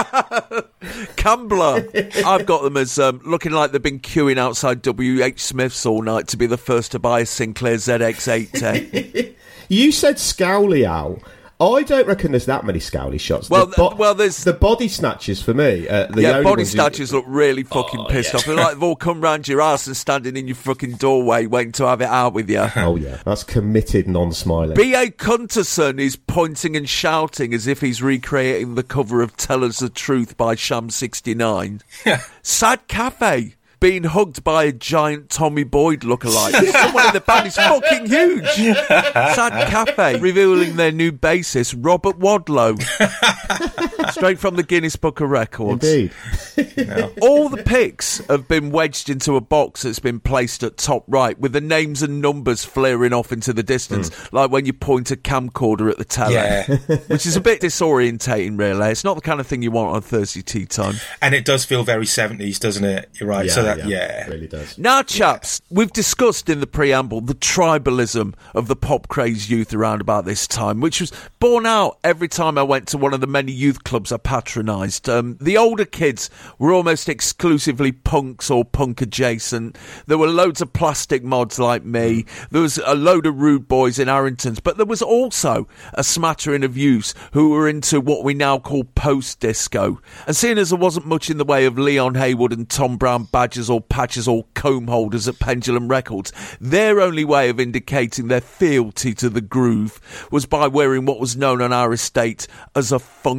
Cambler. I've got them as um, looking like they've been queuing outside W H Smith's all night to be the first to buy a Sinclair Z X eight ten. You said Scowly Owl. I don't reckon there's that many Scowly shots. Well, the bo- well, there's the body snatchers for me. Uh, the yeah, only body ones snatchers you... look really fucking oh, pissed yeah. off. They're like they've all come round your ass and standing in your fucking doorway waiting to have it out with you. Oh yeah, that's committed non-smiling. B A Cunterson is pointing and shouting as if he's recreating the cover of Tell Us the Truth by Sham sixty-nine. Sad Cafe being hugged by a giant Tommy Boyd lookalike. Someone in the band is fucking huge. Sad Cafe revealing their new bassist, Robert Wadlow. Straight from the Guinness Book of Records. Indeed. No. All the pics have been wedged into a box that's been placed at top right with the names and numbers flaring off into the distance, mm. like when you point a camcorder at the telly. Yeah. Which is a bit disorientating, really. It's not the kind of thing you want on Thursday tea time. And it does feel very seventies, doesn't it? You're right. Yeah, so that, yeah, yeah. It really does. Now, chaps, yeah. we've discussed in the preamble the tribalism of the pop craze youth around about this time, which was borne out every time I went to one of the many youth clubs I patronised. Um, the older kids were almost exclusively punks or punk adjacent. There were loads of plastic mods like me. There was a load of rude boys in Arringtons, but there was also a smattering of youths who were into what we now call post-disco. And seeing as there wasn't much in the way of Leon Haywood and Tom Brown badges or patches or comb holders at Pendulum Records, their only way of indicating their fealty to the groove was by wearing what was known on our estate as a funky bag.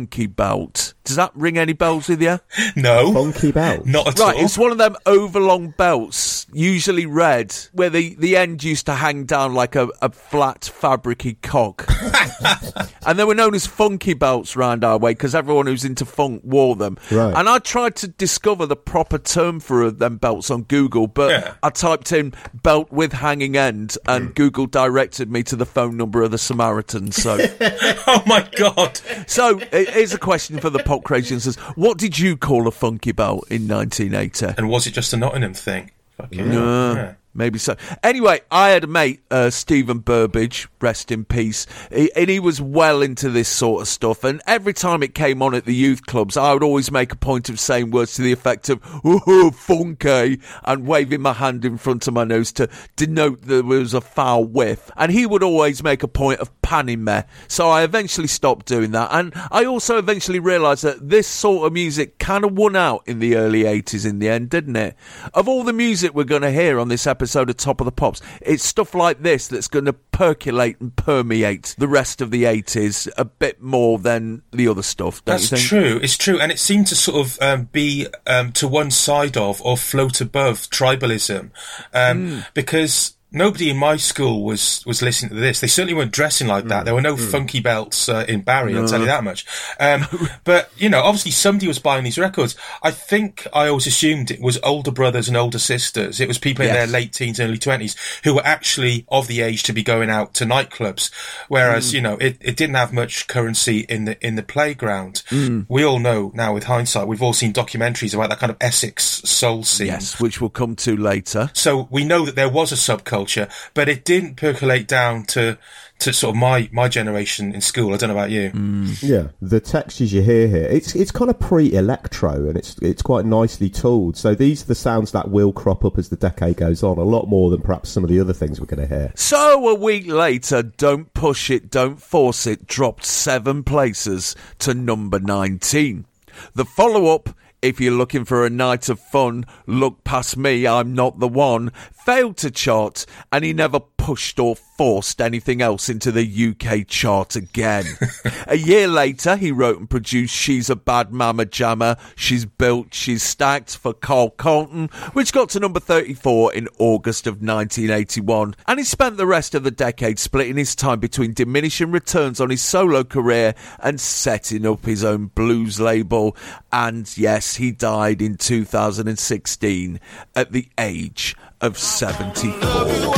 Belt. Does that ring any bells with you? No. Funky Belt? Not at Right, all. it's one of them overlong belts, usually red, where the, the end used to hang down like a, a flat fabricy cock. And they were known as funky belts round our way because everyone who's into funk wore them. Right. And I tried to discover the proper term for them belts on Google, but Yeah. I typed in belt with hanging end and Google directed me to the phone number of the Samaritans. So, Oh, my God. so here's a question for the pop crazy listeners. What did you call a funky belt in nineteen eighty? And was it just a Nottingham thing? Fucking No, yeah. maybe so. Anyway, I had a mate, uh, Stephen Burbage, rest in peace, he, and he was well into this sort of stuff, and every time it came on at the youth clubs, I would always make a point of saying words to the effect of, oh, funky, and waving my hand in front of my nose to denote there was a foul whiff, and he would always make a point of panning me, so I eventually stopped doing that, and I also eventually realised that this sort of music kind of won out in the early eighties in the end, didn't it? Of all the music we're going to hear on this episode of Top of the Pops, it's stuff like this that's going to percolate and permeate the rest of the eighties a bit more than the other stuff, don't That's you think? true. It's true. And it seemed to sort of um, be um, to one side of or float above tribalism um, Mm. because nobody in my school was, was listening to this. They certainly weren't dressing like that. There were no funky belts uh, in Barry, I'll tell you that much. Um, but, you know, obviously somebody was buying these records. I think I always assumed it was older brothers and older sisters. It was people in Yes. their late teens, early twenties who were actually of the age to be going out to nightclubs. Whereas, you know, it, it didn't have much currency in the in the playground. We all know now with hindsight, we've all seen documentaries about that kind of Essex soul scene. Yes, which we'll come to later. So we know that there was a subculture, but it didn't percolate down to to sort of my, my generation in school. I don't know about you. Yeah, the textures you hear here, it's it's kind of pre-electro, and it's it's quite nicely tooled. So these are the sounds that will crop up as the decade goes on, a lot more than perhaps some of the other things we're going to hear. So a week later, Don't Push It, Don't Force It dropped seven places to number nineteen. The follow-up, If You're Looking for a Night of Fun, Look Past Me, I'm Not the One, failed to chart, and he never pushed or forced anything else into the U K chart again. A year later, he wrote and produced She's a Bad Mama Jammer, She's Built, She's Stacked for Carl Carlton, which got to number thirty-four in August of nineteen eighty-one, and he spent the rest of the decade splitting his time between diminishing returns on his solo career and setting up his own blues label, and yes, he died in two thousand sixteen at the age of seventy-four.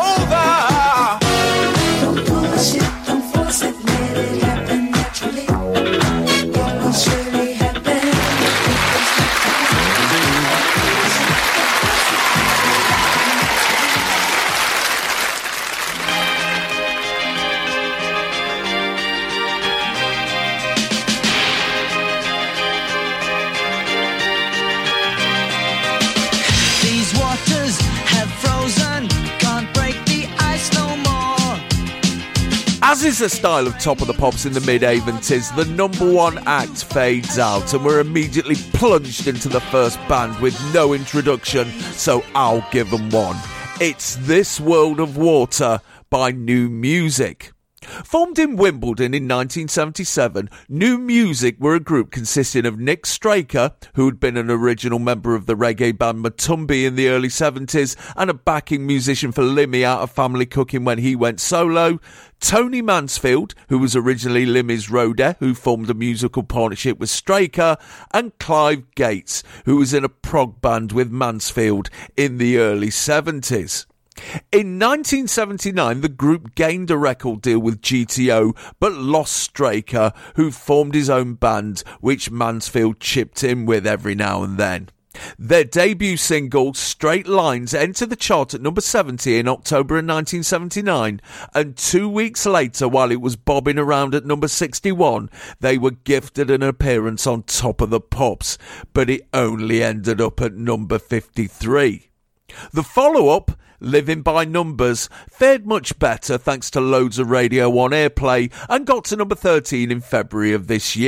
These waters have frozen, can't break the ice no more. As is the style of Top of the Pops in the mid-eighties, the number one act fades out and we're immediately plunged into the first band with no introduction, so I'll give them one. It's This World of Water by New Music. Formed in Wimbledon in nineteen seventy-seven, New Music were a group consisting of Nick Straker, who had been an original member of the reggae band Matumbi in the early seventies and a backing musician for Limmy out of Family Cooking when he went solo, Tony Mansfield, who was originally Limmy's roadie, who formed a musical partnership with Straker, and Clive Gates, who was in a prog band with Mansfield in the early seventies. In nineteen seventy-nine, the group gained a record deal with G T O, but lost Straker, who formed his own band, which Mansfield chipped in with every now and then. Their debut single, Straight Lines, entered the chart at number seventy in October of nineteen seventy-nine, and two weeks later, while it was bobbing around at number sixty-one, they were gifted an appearance on Top of the Pops, but it only ended up at number fifty-three. The follow-up, Living by Numbers, fared much better thanks to loads of Radio one airplay and got to number thirteen in February of this year.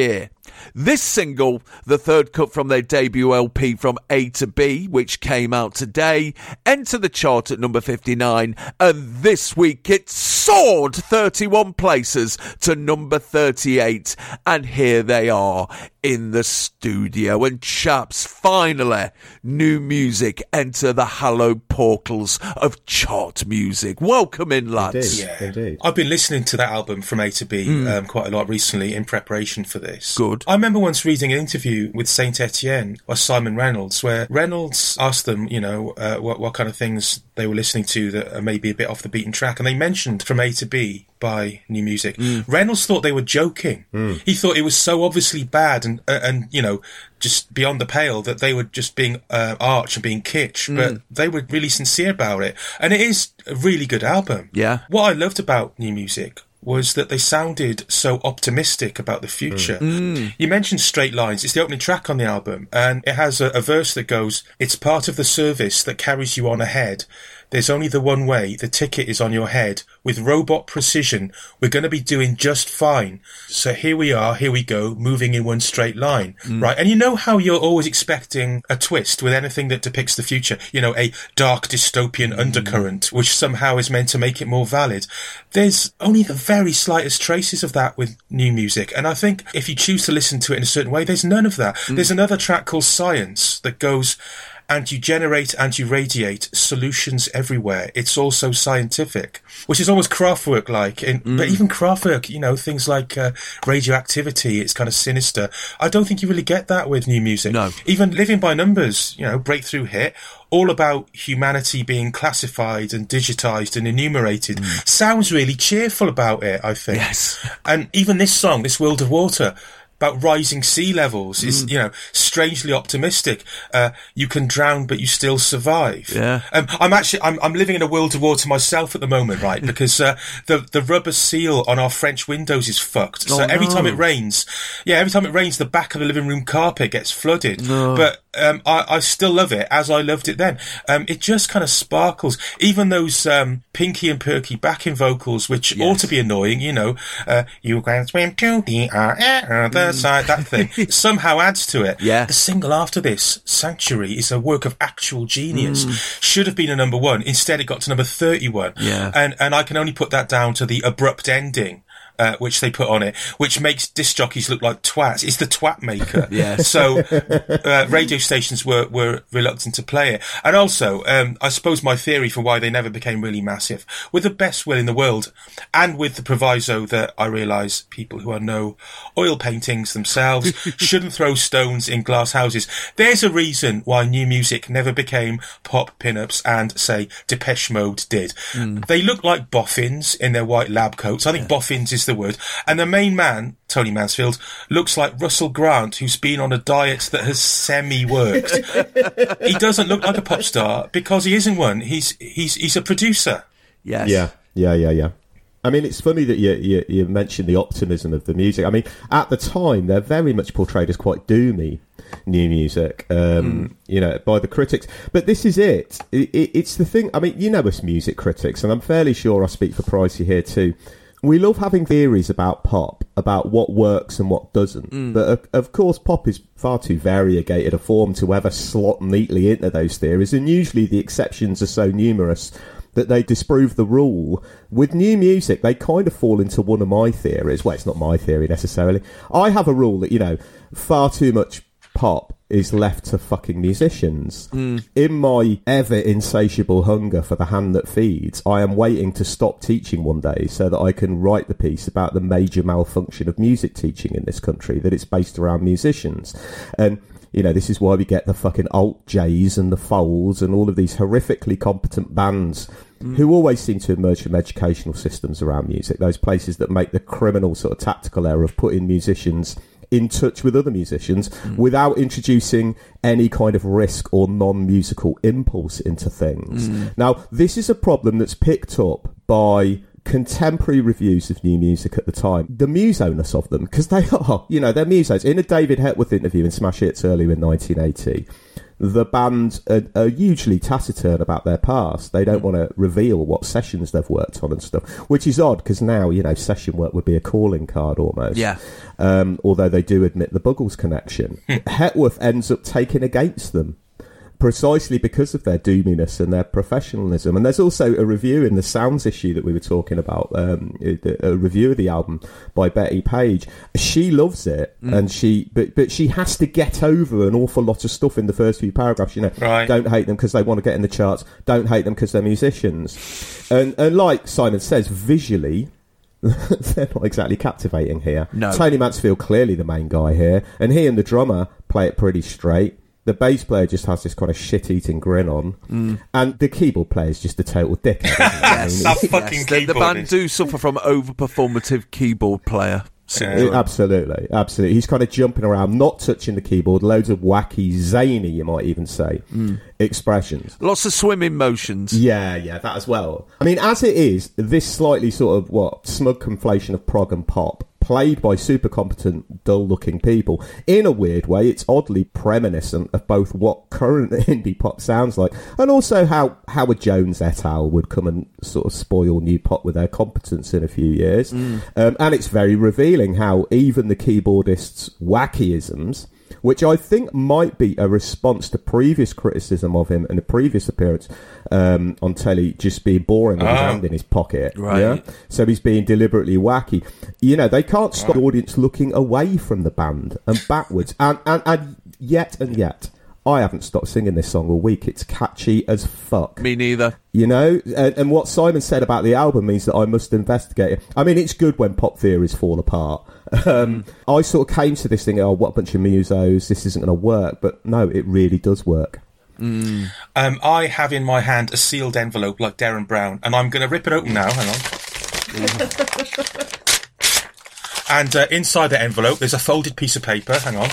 This single, the third cut from their debut L P From A to B, which came out today, entered the chart at number fifty-nine, and this week it soared thirty-one places to number thirty-eight, and here they are in the studio. And chaps, finally, new music enter the hallowed portals of chart music. Welcome in, lads. Indeed, Yeah. indeed. I've been listening to that album From A to B Mm. um, quite a lot recently in preparation for this. Good. I remember once reading an interview with Saint Etienne by Simon Reynolds, where Reynolds asked them, you know, uh, what, what kind of things they were listening to that are maybe a bit off the beaten track, and they mentioned From A to B by New Music. Mm. Reynolds thought they were joking. Mm. He thought it was so obviously bad and uh, and you know just beyond the pale that they were just being uh, arch and being kitsch, Mm. but they were really sincere about it, and it is a really good album. Yeah. What I loved about New Music was that they sounded so optimistic about the future. Mm. You mentioned Straight Lines. It's the opening track on the album, and it has a, a verse that goes, "It's part of the service that carries you on ahead. There's only the one way, the ticket is on your head. With robot precision, we're going to be doing just fine. So here we are, here we go, moving in one straight line." Mm. Right? And you know how you're always expecting a twist with anything that depicts the future? You know, a dark dystopian Mm. undercurrent, which somehow is meant to make it more valid. There's only the very slightest traces of that with New Music. And I think if you choose to listen to it in a certain way, there's none of that. Mm. There's another track called Science that goes, "And you generate and you radiate solutions everywhere. It's also scientific," which is almost Kraftwerk-like. In, Mm. But even Kraftwerk, you know, things like uh, radioactivity, it's kind of sinister. I don't think you really get that with New Music. No. Even Living by Numbers, you know, breakthrough hit, all about humanity being classified and digitized and enumerated, sounds really cheerful about it, I think. Yes. And even this song, this World of Water, about rising sea levels, is, Mm. you know, strangely optimistic. Uh, you can drown, but you still survive. Yeah. Um, I'm actually, I'm, I'm living in a world of water myself at the moment, right? Because, uh, the, the rubber seal on our French windows is fucked. So Oh, every no. time it rains, yeah, every time it rains, the back of the living room carpet gets flooded. No. But, um, I, I still love it as I loved it then. Um, it just kind of sparkles. Even those, um, Pinky and Perky backing vocals, which Yes. ought to be annoying, you know, uh, you can swim to the other side, that thing, somehow adds to it. Yeah. The single after this, Sanctuary, is a work of actual genius. Mm. Should have been a number one. Instead, it got to number thirty-one. Yeah. And, and I can only put that down to the abrupt ending. Uh, which they put on it, which makes disc jockeys look like twats. It's the twat maker. Yes. So, uh, radio stations were, were reluctant to play it. And also, um, I suppose my theory for why they never became really massive, with the best will in the world, and with the proviso that I realise people who are no oil paintings themselves shouldn't throw stones in glass houses. There's a reason why New Music never became pop pin-ups and, say, Depeche Mode did. Mm. They look like boffins in their white lab coats. I think boffins is the word. And the main man, Tony Mansfield, looks like Russell Grant, who's been on a diet that has semi-worked. He doesn't look like a pop star because he isn't one. He's he's he's a producer. Yes. Yeah, yeah, yeah, yeah. I mean, it's funny that you, you you mentioned the optimism of the music. I mean, at the time, they're very much portrayed as quite doomy, New Music, um, mm. you know, by the critics. But this is it. It, it. It's the thing. I mean, you know us music critics, and I'm fairly sure I speak for Pricey here too. We love having theories about pop, about what works and what doesn't. Mm. But, of, of course, pop is far too variegated a form to ever slot neatly into those theories, and usually the exceptions are so numerous that they disprove the rule. With New Music, they kind of fall into one of my theories. Well, it's not my theory necessarily. I have a rule that, you know, far too much pop is left to fucking musicians. Mm. In my ever insatiable hunger for the hand that feeds, I am waiting to stop teaching one day so that I can write the piece about the major malfunction of music teaching in this country, that it's based around musicians. And you know, this is why we get the fucking Alt J's and the Foals and all of these horrifically competent bands mm. who always seem to emerge from educational systems around music, those places that make the criminal sort of tactical error of putting musicians in touch with other musicians mm. without introducing any kind of risk or non-musical impulse into things. Mm. Now, this is a problem that's picked up by contemporary reviews of New Music at the time, the muso-ness of them, because they are, you know, they're musos. In a David Hepworth interview in Smash Hits earlier in nineteen eighty, the band are, are hugely taciturn about their past. They don't want to reveal what sessions they've worked on and stuff, which is odd because now, you know, session work would be a calling card almost. Yeah. Um, although they do admit the Buggles connection. Hepworth ends up taking against them precisely because of their doominess and their professionalism. And there's also a review in the Sounds issue that we were talking about, um, a review of the album by Betty Page. She loves it, mm. and she but but she has to get over an awful lot of stuff in the first few paragraphs. You know, right. Don't hate them because they want to get in the charts. Don't hate them because they're musicians. And and like Simon says, visually, they're not exactly captivating here. No. Tony Mansfield clearly the main guy here, and he and the drummer play it pretty straight. The bass player just has this kind of shit-eating grin on, mm. and the keyboard player is just a total dickhead. Yes, that fucking yes. The, the band is... do suffer from over-performative keyboard player. Yeah. Absolutely, absolutely. He's kind of jumping around, not touching the keyboard. Loads of wacky, zany, you might even say, mm. expressions. Lots of swimming motions. Yeah, yeah, that as well. I mean, as it is, this slightly sort of what smug conflation of prog and pop, played by super competent, dull-looking people. In a weird way, it's oddly reminiscent of both what current indie pop sounds like, and also how Howard Jones et al. Would come and sort of spoil new pop with their competence in a few years. Mm. Um, and it's very revealing how even the keyboardist's wackyisms, which I think might be a response to previous criticism of him in a previous appearance um, on telly, just being boring with oh. his hand in his pocket. Right. Yeah? So he's being deliberately wacky. You know, they can't stop right. the audience looking away from the band and backwards. And, and, and yet and yet, I haven't stopped singing this song all week. It's catchy as fuck. Me neither. You know, and, and what Simon said about the album means that I must investigate it. I mean, it's good when pop theories fall apart. Um, I sort of came to this thing, oh, what a bunch of musos, this isn't going to work. But no, it really does work. Mm. Um, I have in my hand a sealed envelope like Derren Brown, and I'm going to rip it open now. Hang on. And uh, inside the envelope, there's a folded piece of paper. Hang on.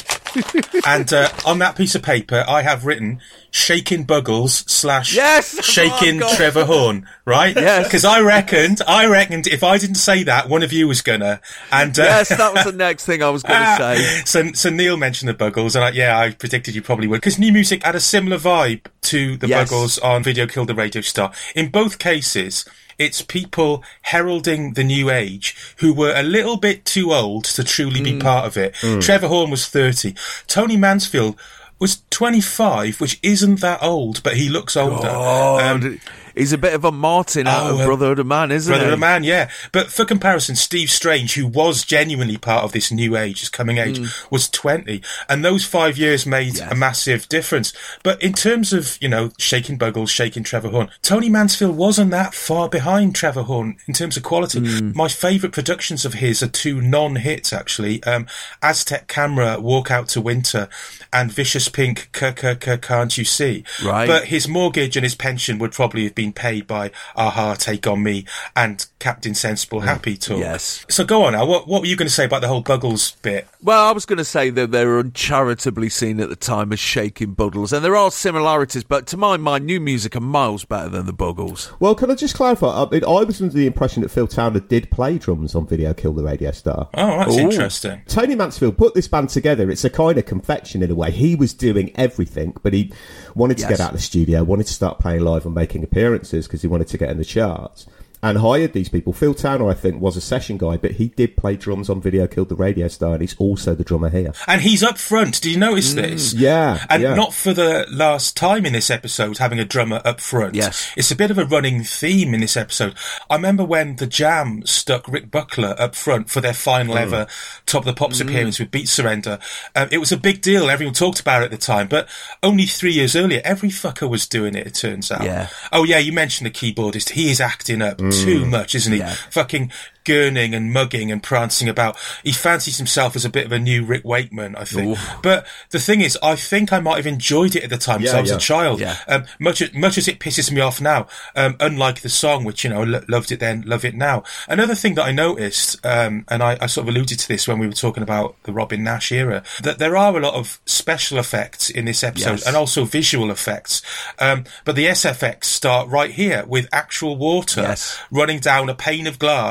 And uh, on that piece of paper, I have written Shakin' Buggles slash yes! Shakin' oh, Trevor Horn, right? Yes. Because I reckoned, I reckoned if I didn't say that, one of you was gonna. And uh, yes, that was the next thing I was going to say. So, so Neil mentioned the Buggles, and I, yeah, I predicted you probably would. Because New Music had a similar vibe to the yes. Buggles on Video Killed the Radio Star. In both cases, it's people heralding the new age who were a little bit too old to truly be mm. part of it. Mm. Trevor Horn was thirty. Tony Mansfield was twenty-five, which isn't that old, but he looks older. God. Um, He's a bit of a Martin out oh, of Brotherhood of Man, isn't Brotherhood he? of Man, yeah. But for comparison, Steve Strange, who was genuinely part of this new age, this coming age, mm. was twenty. And those five years made yes. a massive difference. But in terms of, you know, Shakin' Buggles, Shakin' Trevor Horn, Tony Mansfield wasn't that far behind Trevor Horn in terms of quality. Mm. My favourite productions of his are two non-hits, actually. Um, Aztec Camera, Walk Out to Winter, and Vicious Pink, K-K-K, Can't You See? Right. But his mortgage and his pension would probably have been paid by Aha, Take On Me, and Captain Sensible, Happy Talk. Yes. So go on now, what, what were you going to say about the whole Buggles bit? Well, I was going to say that they were uncharitably seen at the time as Shakin' Buggles, and there are similarities, but to my mind, New Music are miles better than the Buggles. Well, can I just clarify? I, mean, I was under the impression that Phil Towner did play drums on Video Kill the Radio Star. Oh, that's Ooh. interesting. Tony Mansfield put this band together. It's a kind of confection in a way. He was doing everything, but he wanted to yes. get out of the studio, wanted to start playing live and making appearances because he wanted to get in the charts, and hired these people. Phil Towner, I think, was a session guy, but he did play drums on Video Killed the Radio Star, and he's also the drummer here. And he's up front. Did you notice mm, this? Yeah. And yeah. not for the last time in this episode, having a drummer up front. Yes. It's a bit of a running theme in this episode. I remember when The Jam stuck Rick Buckler up front for their final mm. ever Top of the Pops mm. appearance with Beat Surrender. Um, it was a big deal. Everyone talked about it at the time, but only three years earlier, every fucker was doing it, it turns out. Yeah. Oh, yeah, you mentioned the keyboardist. He is acting up mm. too much, isn't he? Yeah. Fucking gurning and mugging and prancing about. He fancies himself as a bit of a new Rick Wakeman, I think. Ooh. But the thing is, I think I might have enjoyed it at the time because yeah, I was yeah. a child. Yeah. Um, much, as, much as it pisses me off now, um, unlike the song, which, you know, lo- loved it then, love it now. Another thing that I noticed, um, and I, I sort of alluded to this when we were talking about the Robin Nash era, that there are a lot of special effects in this episode yes. and also visual effects. Um, but the S F X start right here with actual water yes. running down a pane of glass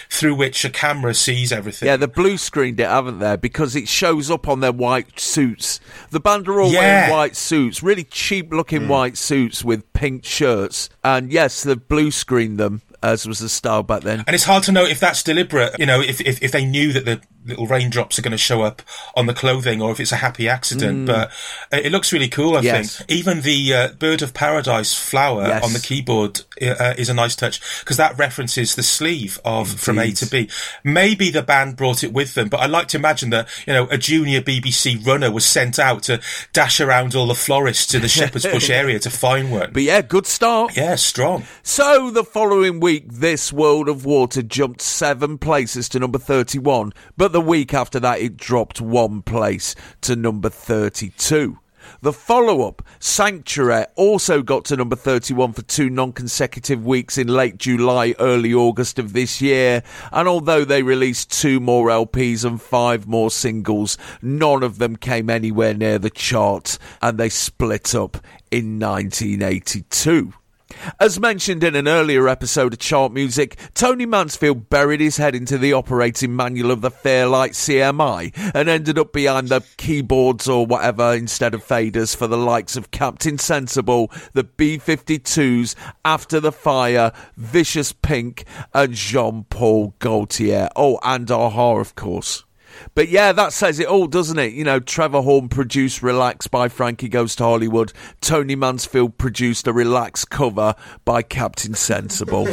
through which a camera sees everything. Yeah, the blue screened it, haven't they? Because it shows up on their white suits. The band are all Yeah. wearing white suits, really cheap-looking Mm. white suits with pink shirts. And yes, they've blue screened them, as was the style back then. And it's hard to know if that's deliberate, you know, if if, if they knew that the little raindrops are going to show up on the clothing or if it's a happy accident. Mm. But it looks really cool, I Yes. think. Even the uh, Bird of Paradise flower Yes. on the keyboard uh, is a nice touch because that references the sleeve of Indeed. From A to B. Maybe the band brought it with them, but I like to imagine that, you know, a junior B B C runner was sent out to dash around all the florists in the Shepherd's Bush area to find one. But yeah, good start. Yeah, strong. So the following week, This World of Water jumped seven places to number thirty-one, but the week after that it dropped one place to number thirty-two. The follow-up, Sanctuary, also got to number thirty-one for two non-consecutive weeks in late July, early August of this year, and although they released two more L Ps and five more singles, none of them came anywhere near the charts, and they split up in nineteen eighty-two. As mentioned in an earlier episode of Chart Music, Tony Mansfield buried his head into the operating manual of the Fairlight C M I and ended up behind the keyboards or whatever instead of faders for the likes of Captain Sensible, the B fifty-twos, After the Fire, Vicious Pink and Jean-Paul Gaultier. Oh, and A-ha, of course. But yeah, that says it all, doesn't it? You know, Trevor Horn produced Relax by Frankie Goes to Hollywood. Tony Mansfield produced a Relax cover by Captain Sensible.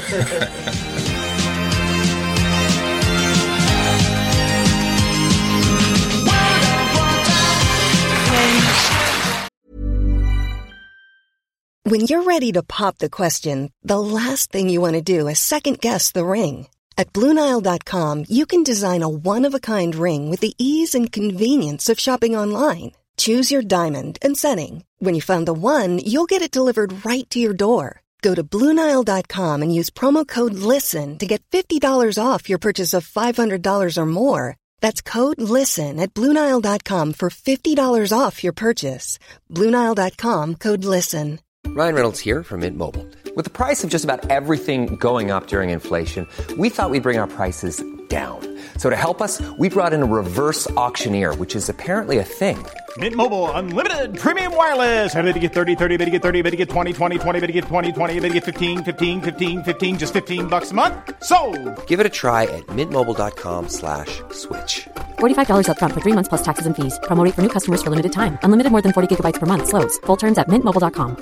When you're ready to pop the question, the last thing you want to do is second-guess the ring. At Blue Nile dot com, you can design a one-of-a-kind ring with the ease and convenience of shopping online. Choose your diamond and setting. When you find the one, you'll get it delivered right to your door. Go to Blue Nile dot com and use promo code LISTEN to get fifty dollars off your purchase of five hundred dollars or more. That's code LISTEN at Blue Nile dot com for fifty dollars off your purchase. Blue Nile dot com, code LISTEN. Ryan Reynolds here from Mint Mobile. With the price of just about everything going up during inflation, we thought we'd bring our prices down. So to help us, we brought in a reverse auctioneer, which is apparently a thing. Mint Mobile Unlimited Premium Wireless. How to get thirty, thirty, how to get thirty, how to get twenty, twenty, twenty, how to get twenty, twenty, how to get fifteen, fifteen, fifteen, fifteen, just fifteen bucks a month? Sold! Give it a try at mintmobile.com slash switch. forty-five dollars up front for three months plus taxes and fees. Promo rate for new customers for limited time. Unlimited more than forty gigabytes per month. Slows full terms at mint mobile dot com.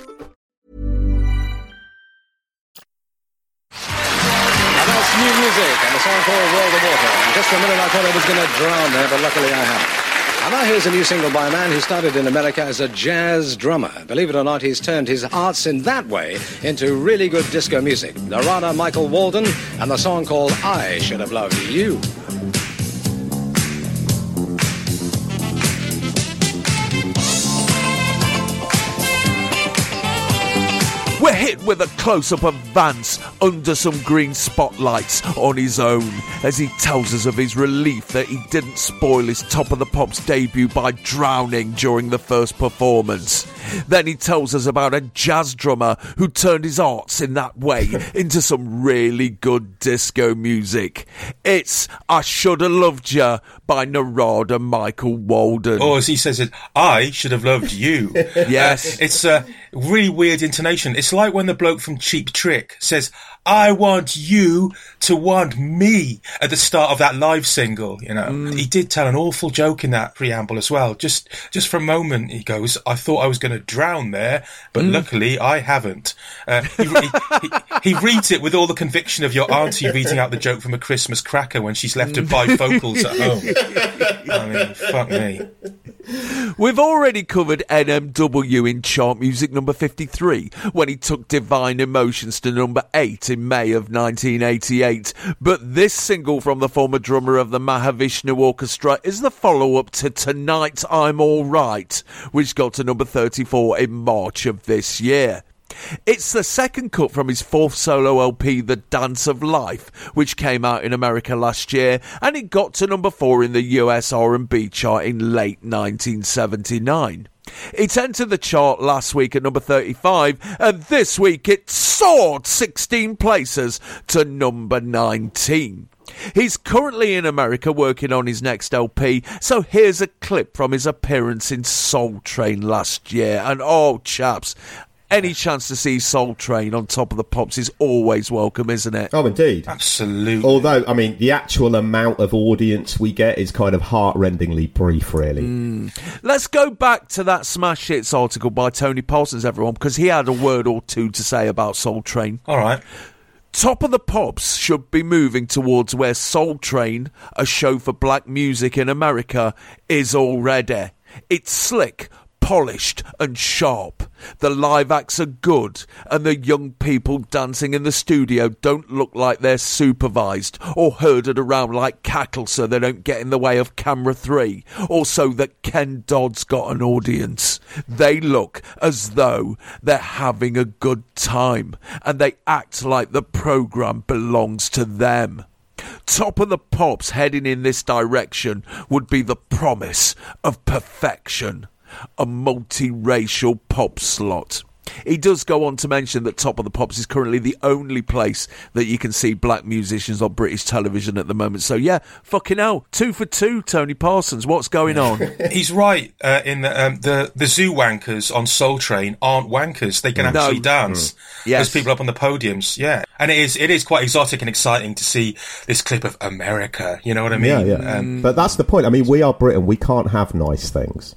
New music and a song called World of Water. In just a minute I thought I was going to drown there, but luckily I haven't. And now here's a new single by a man who started in America as a jazz drummer. Believe it or not, he's turned his arts in that way into really good disco music. Narada Michael Walden and the song called I Should Have Loved You. We're hit with a close-up of Vance under some green spotlights on his own as he tells us of his relief that he didn't spoil his Top of the Pops debut by drowning during the first performance. Then he tells us about a jazz drummer who turned his arts in that way into some really good disco music. It's I Shoulda Loved Ya by Narada Michael Walden. Or as he says it, I should have loved you. Yes. Uh, it's a really weird intonation. It's like when the bloke from Cheap Trick says, I want you to want me at the start of that live single, you know. Mm. He did tell an awful joke in that preamble as well. Just just for a moment, he goes, I thought I was going to drown there, but mm. luckily I haven't. Uh, he, he, he, he reads it with all the conviction of your auntie reading out the joke from A Christmas Cracker when she's left her bifocals at home. I mean, fuck me. We've already covered N M W in chart music number fifty-three, when he took Divine Emotions to number eight in May of nineteen eighty-eight. But this single from the former drummer of the Mahavishnu Orchestra is the follow-up to Tonight I'm All Right, which got to number thirty-four in March of this year. It's the second cut from his fourth solo L P, The Dance of Life, which came out in America last year, and it got to number four in the U S R and B chart in late nineteen seventy-nine. It entered the chart last week at number thirty-five, and this week it soared sixteen places to number nineteen. He's currently in America working on his next L P, so here's a clip from his appearance in Soul Train last year. And oh, chaps, any chance to see Soul Train on Top of the Pops is always welcome, isn't it? Oh, indeed. Absolutely. Although, I mean, the actual amount of audience we get is kind of heart-rendingly brief, really. Mm. Let's go back to that Smash Hits article by Tony Parsons, everyone, because he had a word or two to say about Soul Train. All right. Top of the Pops should be moving towards where Soul Train, a show for black music in America, is already. It's slick, polished and sharp. The live acts are good, and the young people dancing in the studio don't look like they're supervised or herded around like cattle so they don't get in the way of camera three, or so that Ken Dodd's got an audience. They look as though they're having a good time, and they act like the programme belongs to them. Top of the Pops heading in this direction would be the promise of perfection. A multiracial pop slot. He does go on to mention that Top of the Pops is currently the only place that you can see black musicians on British television at the moment. So yeah, fucking hell, two for two, Tony Parsons. What's going on? He's right uh, in the, um, the the zoo wankers on Soul Train aren't wankers. They can No. actually dance. Mm. Yes. There's people up on the podiums. Yeah, and it is it is quite exotic and exciting to see this clip of America. You know what I mean? Yeah, yeah. Um, but that's the point. I mean, we are Britain. We can't have nice things.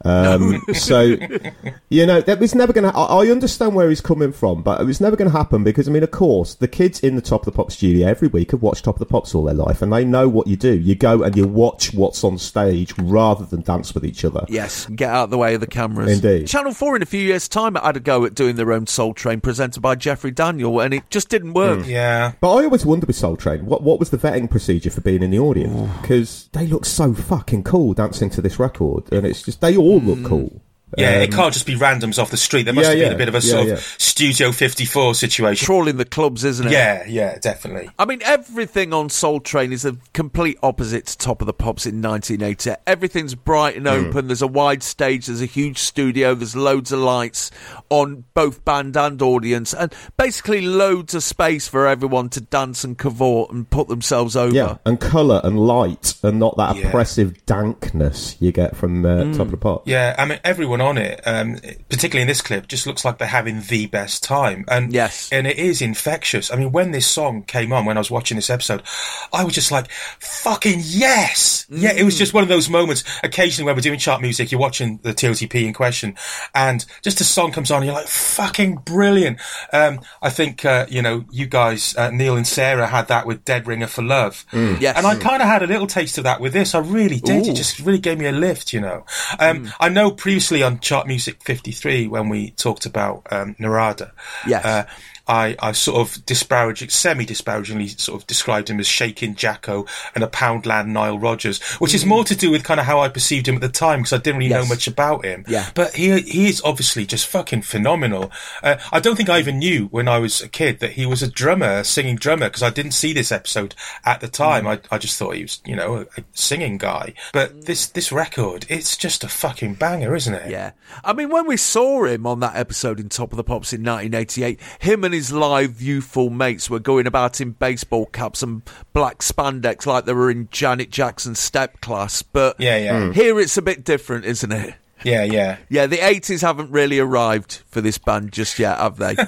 Um, so, you know, that was never going to... I understand where he's coming from, but it was never going to happen because, I mean, of course, the kids in the Top of the Pops studio every week have watched Top of the Pops all their life, and they know what you do. You go and you watch what's on stage rather than dance with each other. Yes, get out of the way of the cameras. Indeed. Channel four in a few years' time had a go at doing their own Soul Train presented by Jeffrey Daniel, and it just didn't work. Mm. Yeah. But I always wonder with Soul Train, what what was the vetting procedure for being in the audience? Because they look so fucking cool dancing to this record, and it's just, they all look cool. Yeah, Um, it can't just be randoms off the street. There must yeah, have been yeah, a bit of a yeah, sort yeah. of Studio fifty-four situation. Trawling the clubs, isn't it? Yeah, yeah, definitely. I mean, everything on Soul Train is a complete opposite to Top of the Pops in nineteen eighty. Everything's bright and Mm. open. There's a wide stage. There's a huge studio. There's loads of lights on both band and audience. And basically loads of space for everyone to dance and cavort and put themselves over. Yeah, and colour and light and not that Yeah. oppressive dankness you get from uh, Mm. Top of the Pops. Yeah, I mean, everyone on it, um, particularly in this clip, just looks like they're having the best time. And yes. and it is infectious. I mean, when this song came on, when I was watching this episode, I was just like, fucking yes! Mm. Yeah, it was just one of those moments, occasionally when we're doing chart music, you're watching the T O T P in question, and just a song comes on, and you're like, fucking brilliant. Um, I think, uh, you know, you guys, uh, Neil and Sarah, had that with Dead Ringer for Love. Mm. Yes. And I kind of had a little taste of that with this. I really did. Ooh. It just really gave me a lift, you know. Um, mm. I know previously on Chart Music fifty-three, when we talked about um, Narada, yes. uh, I, I sort of disparaging, semi-disparagingly sort of described him as Shakin' Jacko and a Poundland Nile Rodgers, which mm. is more to do with kind of how I perceived him at the time, because I didn't really yes. know much about him. Yeah. But he he is obviously just fucking phenomenal. Uh, I don't think I even knew when I was a kid that he was a drummer, a singing drummer, because I didn't see this episode at the time. Mm. I, I just thought he was, you know, a, a singing guy. But this, this record, it's just a fucking banger, isn't it? Yeah. I mean, when we saw him on that episode in Top of the Pops in nineteen eighty-eight, him and his live youthful mates were going about in baseball caps and black spandex like they were in Janet Jackson's Step Class. But yeah, yeah. Mm. here it's a bit different, isn't it? Yeah, yeah. Yeah, the eighties haven't really arrived for this band just yet, have they?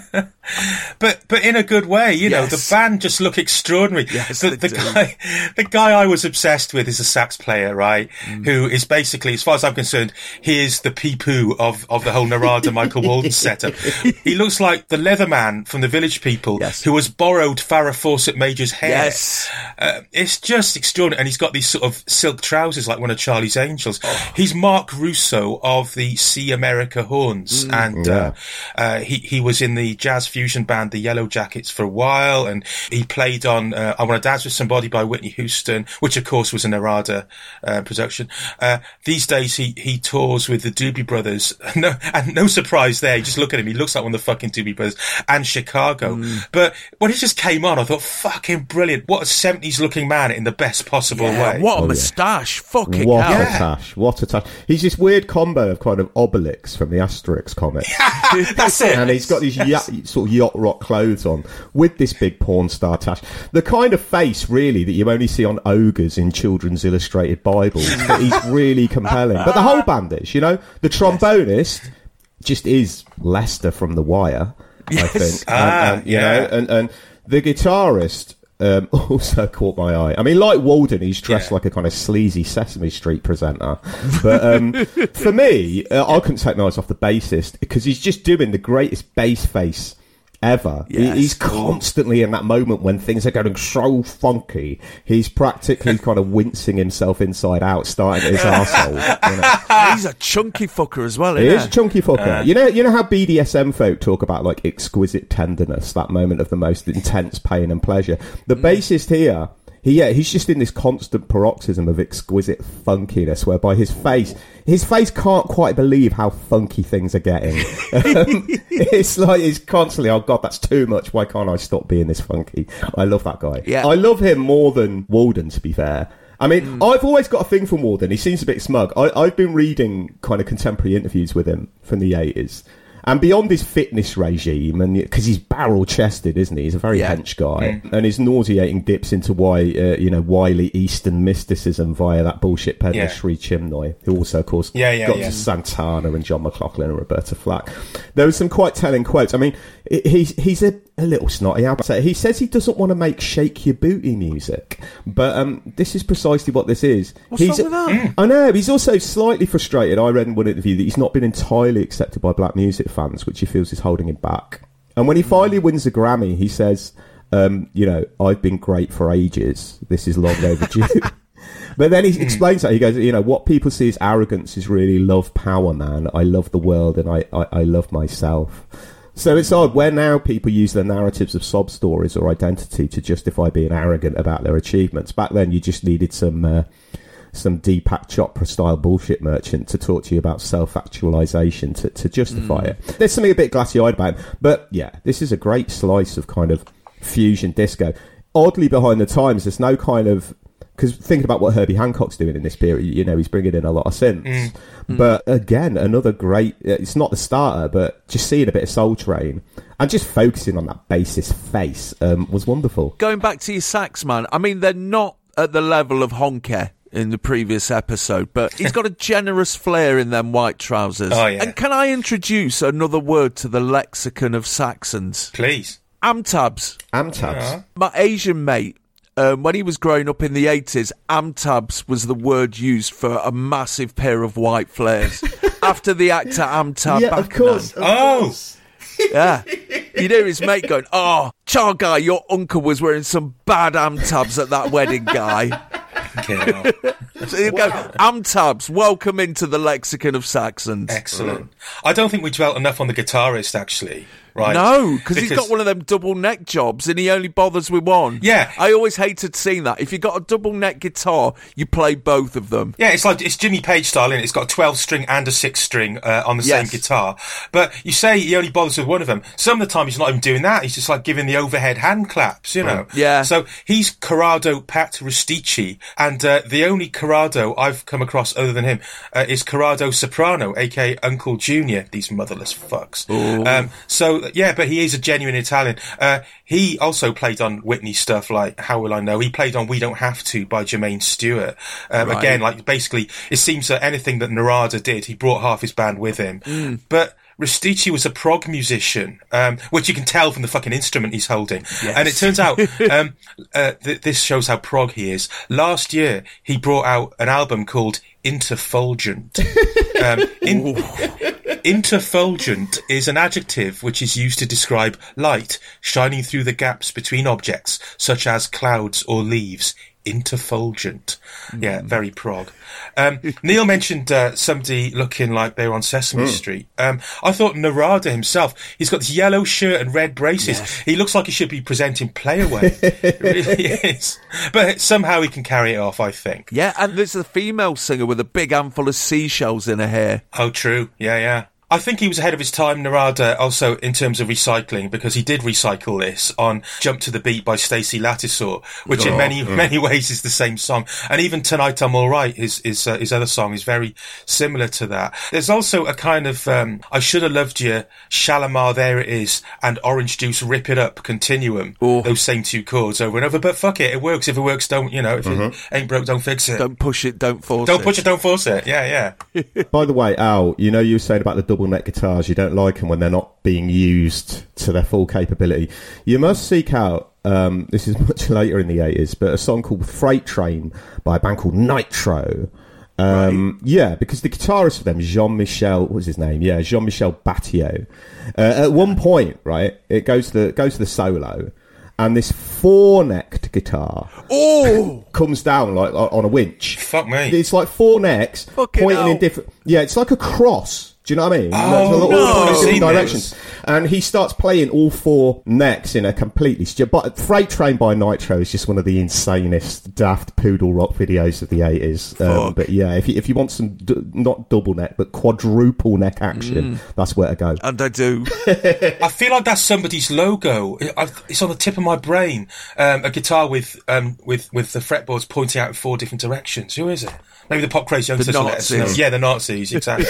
but but in a good way, you know, yes. the band just look extraordinary. Yes, the, they the do. guy the guy I was obsessed with is a sax player, right? Mm. Who is basically, as far as I'm concerned, he is the pee-poo of, of the whole Narada Michael Walden setup. He looks like the Leatherman from the Village People, yes. who has borrowed Farrah Fawcett Major's hair. Yes. Uh, it's just extraordinary. And he's got these sort of silk trousers like one of Charlie's Angels. Oh. He's Mark Russo of the See America Horns, mm. and yeah. uh, uh, he he was in the jazz fusion band the Yellow Jackets for a while, and he played on uh, I Want to Dance with Somebody by Whitney Houston, which of course was a Narada uh, production. Uh, these days he he tours with the Doobie Brothers. No, and no surprise there. You just look at him; he looks like one of the fucking Doobie Brothers, and Chicago. Mm. But when he just came on, I thought, fucking brilliant! What a seventies looking man in the best possible yeah, way. What a oh, moustache! Yeah. Fucking what hell! What a tash! What a tash! He's this weird combination combo of kind of Obelix from the Asterix comic. That's it. And he's got these yacht, sort of yacht rock clothes on with this big porn star tash. The kind of face, really, that you only see on ogres in children's illustrated Bibles. But he's really compelling. But the whole band is, you know. The trombonist just is Lester from The Wire, yes. I think. Ah, and, and, you yeah. know, and, and the guitarist... Um, also caught my eye. I mean, like Walden, he's dressed yeah. like a kind of sleazy Sesame Street presenter. But um, for me, uh, I couldn't take my eyes off the bassist because he's just doing the greatest bass face ever. Yes. He, he's constantly in that moment when things are going so funky. He's practically kind of wincing himself inside out, starting at his arsehole. You know? He's a chunky fucker as well, He isn't is a chunky fucker. Uh, you know, you know how B D S M folk talk about like exquisite tenderness, that moment of the most intense pain and pleasure. The mm. bassist here, he yeah, he's just in this constant paroxysm of exquisite funkiness, whereby his face, his face can't quite believe how funky things are getting. um, it's like he's constantly, oh god, that's too much. Why can't I stop being this funky? I love that guy. Yeah. I love him more than Walden, to be fair. I mean, mm. I've always got a thing for Walden. He seems a bit smug. I, I've been reading kind of contemporary interviews with him from the eighties. And beyond his fitness regime, and because he's barrel-chested, isn't he? He's a very yeah. hench guy. Mm. And his nauseating dips into why, uh, you know, wily Eastern mysticism via that bullshit peddler yeah. Sri Chimnoy, who also, of course, yeah, yeah, got yeah. to Santana and John McLaughlin and Roberta Flack. There were some quite telling quotes. I mean, he's he's a, a little snotty. I'd say. He says he doesn't want to make shake your booty music, but um, this is precisely what this is. What's he's, wrong with that? Mm. I know. He's also slightly frustrated. I read in one interview that he's not been entirely accepted by black music fans, which he feels is holding him back. And when he finally wins a Grammy, he says, um, you know, I've been great for ages. This is long overdue. But then he explains that. He goes, you know, what people see as arrogance is really love power, man. I love the world and I, I, I love myself. So it's odd where now people use their narratives of sob stories or identity to justify being arrogant about their achievements. Back then, you just needed some... Uh, some Deepak Chopra style bullshit merchant to talk to you about self-actualization to, to justify mm. it. There's something a bit glassy-eyed about him. But yeah, this is a great slice of kind of fusion disco. Oddly behind the times, there's no kind of... Because thinking about what Herbie Hancock's doing in this period, you know, he's bringing in a lot of synths. Mm. Mm. But again, another great... It's not the starter, but just seeing a bit of Soul Train and just focusing on that bassist face um, was wonderful. Going back to your sax, man, I mean, they're not at the level of Honke in the previous episode, but he's got a generous flair in them white trousers. Oh, yeah. And can I introduce another word to the lexicon of Saxons? Please. Amtabs. Amtabs. Yeah. My Asian mate, um, when he was growing up in the eighties, Amtabs was the word used for a massive pair of white flares. After the actor Amitabh Yeah, Bachchan. of course. Of Oh! course. Yeah. You hear his mate going, oh, Char guy, your uncle was wearing some bad Amtabs at that wedding, guy. So you go, Amtabs, welcome into the lexicon of Saxons. Excellent. I don't think we dwelt enough on the guitarist, actually. Right? No, because he's got one of them double neck jobs and he only bothers with one. Yeah. I always hated seeing that. If you got a double neck guitar, you play both of them. Yeah, it's like it's Jimmy Page style, innit? It's got a twelve string and a six string uh, on the Yes. same guitar. But you say he only bothers with one of them. Some of the time he's not even doing that. He's just like giving the overhead hand claps, you know? Yeah. So he's Corrado Pat Rustici, and uh, the only Corrado I've come across other than him uh, is Corrado Soprano, aka Uncle Junior. These motherless fucks. Um, so yeah, but he is a genuine Italian. Uh, he also played on Whitney stuff like How Will I Know? He played on We Don't Have To by Jermaine Stewart. Um, Right. Again, like basically, it seems that anything that Narada did, he brought half his band with him. Mm. But Rustici was a prog musician, um, which you can tell from the fucking instrument he's holding. Yes. And it turns out, um, uh, th- this shows how prog he is. Last year, he brought out an album called Interfulgent. um, in- Interfulgent is an adjective which is used to describe light shining through the gaps between objects, such as clouds or leaves. Interfulgent. Yeah, very prog. Um, Neil mentioned uh, somebody looking like they were on Sesame Mm. Street. Um, I thought Narada himself, he's got this yellow shirt and red braces. Yes. He looks like he should be presenting Play Away. It really is. But somehow he can carry it off, I think. Yeah, and there's a female singer with a big handful of seashells in her hair. Oh, true. Yeah, yeah. I think he was ahead of his time, Narada, also in terms of recycling, because he did recycle this on Jump to the Beat by Stacey Lattisaw, which oh, in many mm. many ways is the same song. And even Tonight I'm Alright, his his, uh, his other song, is very similar to that. There's also a kind of um, I Should Have Loved You, Shalimar, There It Is, and Orange Juice, Rip It Up continuum. Ooh. Those same two chords over and over. But fuck it, it works. If it works, don't, you know, if mm-hmm. it ain't broke, don't fix it. Don't push it, don't force don't it. Don't push it, don't force it. Yeah, yeah. By the way, Al, you know you were saying about the double neck guitars, you don't like them when they're not being used to their full capability. You must seek out, um, this is much later in the eighties, but a song called Freight Train by a band called Nitro. Um, right. Yeah, because the guitarist for them, Jean-Michel, what was his name? Yeah, Jean-Michel Batio. Uh, at one point, right, it goes to the, goes to the solo, and this four-necked guitar oh! comes down like on a winch. Fuck me. It's like four necks Fucking pointing hell. in different... Yeah, it's like a cross. Do you know what I mean? Oh, all no. in different directions. And he starts playing all four necks in a completely... St- but Freight Train by Nitro is just one of the insanest daft poodle rock videos of the eighties. Um, but yeah, if you, if you want some, d- not double neck, but quadruple neck action, mm. that's where to go. And I do. I feel like that's somebody's logo. It's on the tip of my brain. Um, a guitar with um, with with the fretboards pointing out in four different directions. Who is it? Maybe the Pop Crazy Youngsters will let us know. Yeah, the Nazis, exactly.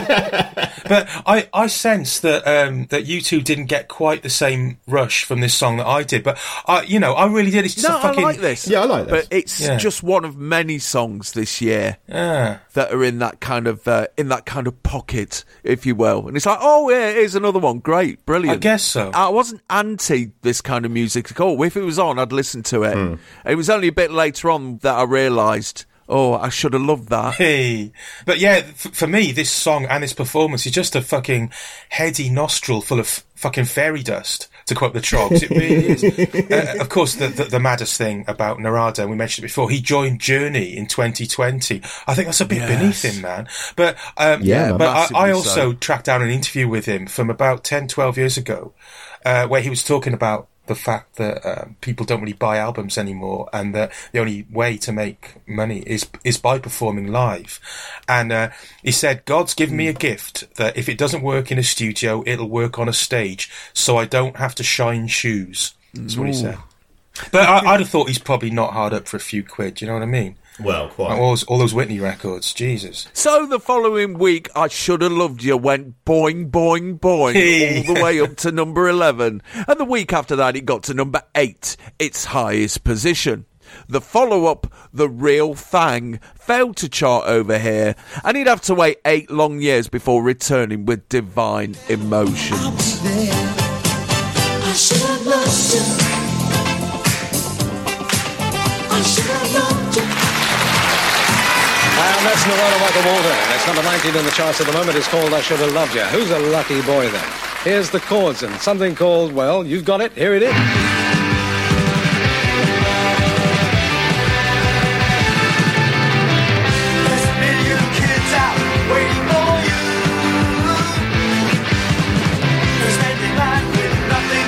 But I, I sense that um, that you two didn't get quite the same rush from this song that I did. But, I, you know, I really did. It's just no, a fucking... I like this. Yeah, I like this. But it's yeah. just one of many songs this year yeah. that are in that kind of uh, in that kind of pocket, if you will. And it's like, oh, yeah, here's another one. Great, brilliant. I guess so. I wasn't anti this kind of music at all. If it was on, I'd listen to it. Mm. It was only a bit later on that I realised... Oh, I should have loved that. Hey. But yeah, f- for me, this song and this performance is just a fucking heady nostril full of f- fucking fairy dust, to quote the Trogs. It really is. Uh, of course, the, the, the maddest thing about Narada, and we mentioned it before, he joined Journey in twenty twenty. I think that's a bit yes. beneath him, man. But um, yeah, but I, I also so. tracked down an interview with him from about ten, twelve years ago, uh, where he was talking about the fact that um, people don't really buy albums anymore, and that the only way to make money is is by performing live. And uh, he said, God's given me a gift that if it doesn't work in a studio, it'll work on a stage, so I don't have to shine shoes. That's what he said. But I, I'd have thought he's probably not hard up for a few quid, you know what I mean? Well, quite. Like all, those, all those Whitney records, Jesus. So the following week, I Should Have Loved You went boing, boing, boing, all the way up to number eleven. And the week after that, it got to number eight, its highest position. The follow-up, The Real Thing, failed to chart over here, and he'd have to wait eight long years before returning with Divine Emotions. I should have loved you. I should have loved you. And that's Narada Michael Walter. That's number nineteen in the charts at the moment. It's called I Should Have Loved You. Who's a lucky boy then? Here's the chords and something called, well, you've got it. Here it is. There's a million kids out waiting for you. They're spending life with nothing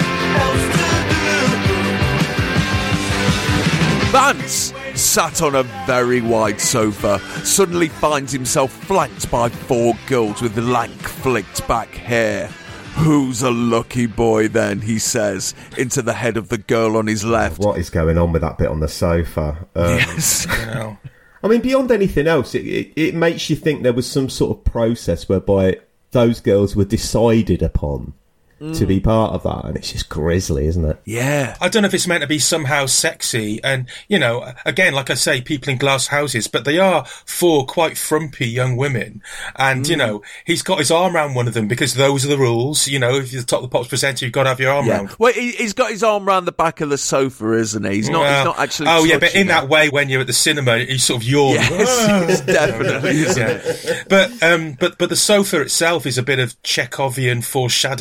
else to do. Vance, sat on a very wide sofa, suddenly finds himself flanked by four girls with lank, flicked back hair. Who's a lucky boy then, he says, into the head of the girl on his left. What is going on with that bit on the sofa? Um, yes. I mean, beyond anything else, it, it, it makes you think there was some sort of process whereby those girls were decided upon mm. to be part of that, and it's just grisly, isn't it? Yeah. I don't know if it's meant to be somehow sexy, and, you know, again, like I say, people in glass houses, but they are four quite frumpy young women, and, mm. you know, he's got his arm around one of them, because those are the rules, you know, if you're the Top of the Pops presenter, you've got to have your arm yeah. around. Well, he, he's got his arm around the back of the sofa, isn't he? He's not, well, he's not actually Oh, yeah, but in it. that way, when you're at the cinema, you sort of yawn. Yes, yes definitely, isn't yeah. it? But, um, but, but the sofa itself is a bit of Chekhovian foreshadowing. We're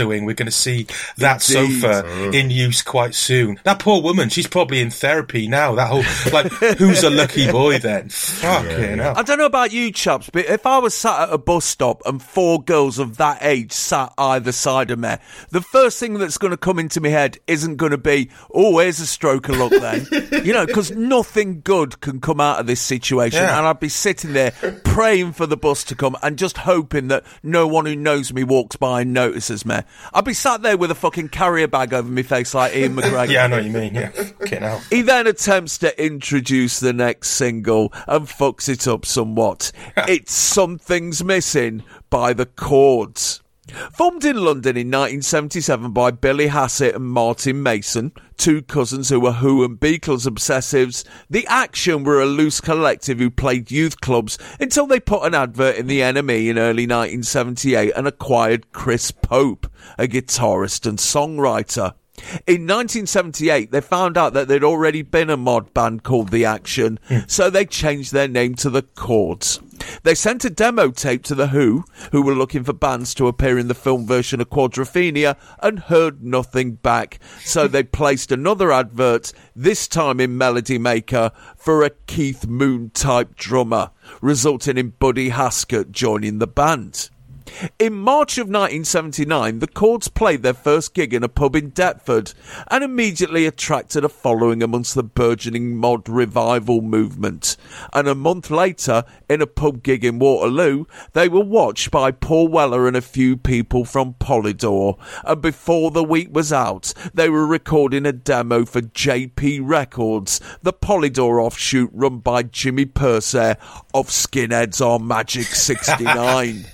going to see that Indeed. sofa Mm. in use quite soon. That poor woman, she's probably in therapy now. That whole, like, who's a lucky boy then? Fucking hell. I don't know about you chaps, but if I was sat at a bus stop and four girls of that age sat either side of me, the first thing that's going to come into my head isn't going to be, oh, here's a stroke of luck then. You know, because nothing good can come out of this situation. Yeah. And I'd be sitting there praying for the bus to come and just hoping that no one who knows me walks by and notices me. I'd be sat there with a fucking carrier bag over my face like Ian McGregor. Yeah, I know what you mean, yeah. Fucking hell. He then attempts to introduce the next single and fucks it up somewhat. It's Something's Missing by The Chords. Formed in London in nineteen seventy-seven by Billy Hassett and Martin Mason, two cousins who were Who and Beatles obsessives, The Action were a loose collective who played youth clubs until they put an advert in the N M E in early nineteen seventy-eight and acquired Chris Pope, a guitarist and songwriter. In nineteen seventy-eight, they found out that there'd already been a mod band called The Action, mm. so they changed their name to The Chords. They sent a demo tape to The Who, who were looking for bands to appear in the film version of Quadrophenia, and heard nothing back. So they placed another advert, this time in Melody Maker, for a Keith Moon-type drummer, resulting in Buddy Haskett joining the band. In March of nineteen seventy-nine, the Chords played their first gig in a pub in Deptford and immediately attracted a following amongst the burgeoning mod revival movement. And a month later, in a pub gig in Waterloo, they were watched by Paul Weller and a few people from Polydor. And before the week was out, they were recording a demo for J P Records, the Polydor offshoot run by Jimmy Purser of Skinheads Are Magic sixty-nine.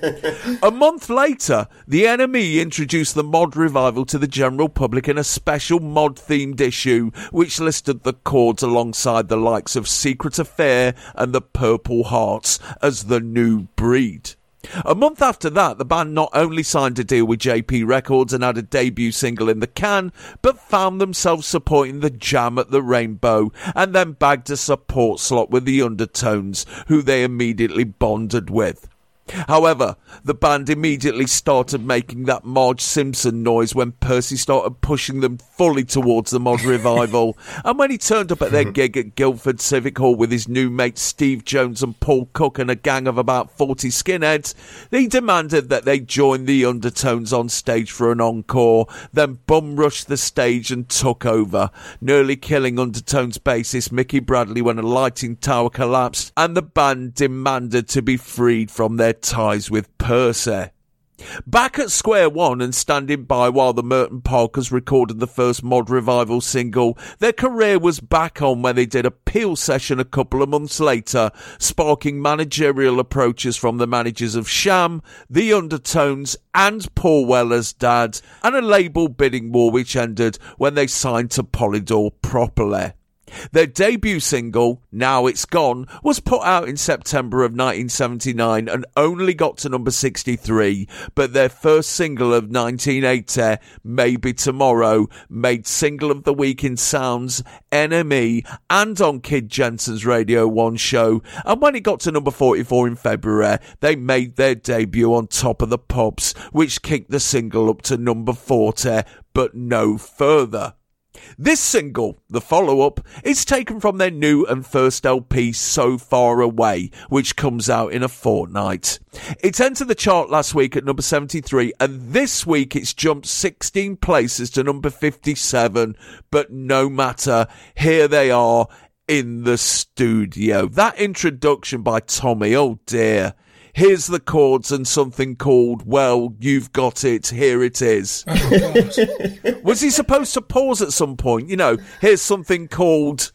A month later, the N M E introduced the mod revival to the general public in a special mod-themed issue, which listed the Chords alongside the likes of Secret Affair and the Purple Hearts as the new breed. A month after that, the band not only signed a deal with J P Records and had a debut single in the can, but found themselves supporting the Jam at the Rainbow, and then bagged a support slot with the Undertones, who they immediately bonded with. However, the band immediately started making that Marge Simpson noise when Percy started pushing them fully towards the mod revival, and when he turned up at their gig at Guildford Civic Hall with his new mates Steve Jones and Paul Cook and a gang of about forty skinheads, he demanded that they join the Undertones on stage for an encore, then bum-rushed the stage and took over, nearly killing Undertones bassist Mickey Bradley when a lighting tower collapsed, and the band demanded to be freed from their ties with Percy. Back at square one and standing by while the Merton Parkers recorded the first mod revival single, their career was back on when they did a Peel session a couple of months later, sparking managerial approaches from the managers of Sham, the Undertones and Paul Weller's dad, and a label bidding war which ended when they signed to Polydor properly. Their debut single, Now It's Gone, was put out in September of nineteen seventy-nine and only got to number sixty-three, but their first single of nineteen eighty, Maybe Tomorrow, made Single of the Week in Sounds, N M E, and on Kid Jensen's Radio one show, and when it got to number forty-four in February, they made their debut on Top of the Pops, which kicked the single up to number forty, but no further. This single, the follow-up, is taken from their new and first L P, So Far Away, which comes out in a fortnight. It entered the chart last week at number seventy-three, and this week it's jumped sixteen places to number fifty-seven, but no matter, here they are in the studio. That introduction by Tommy, oh dear. Here's the Chords and something called, well, you've got it, here it is. Oh, God. Was he supposed to pause at some point? You know, here's something called,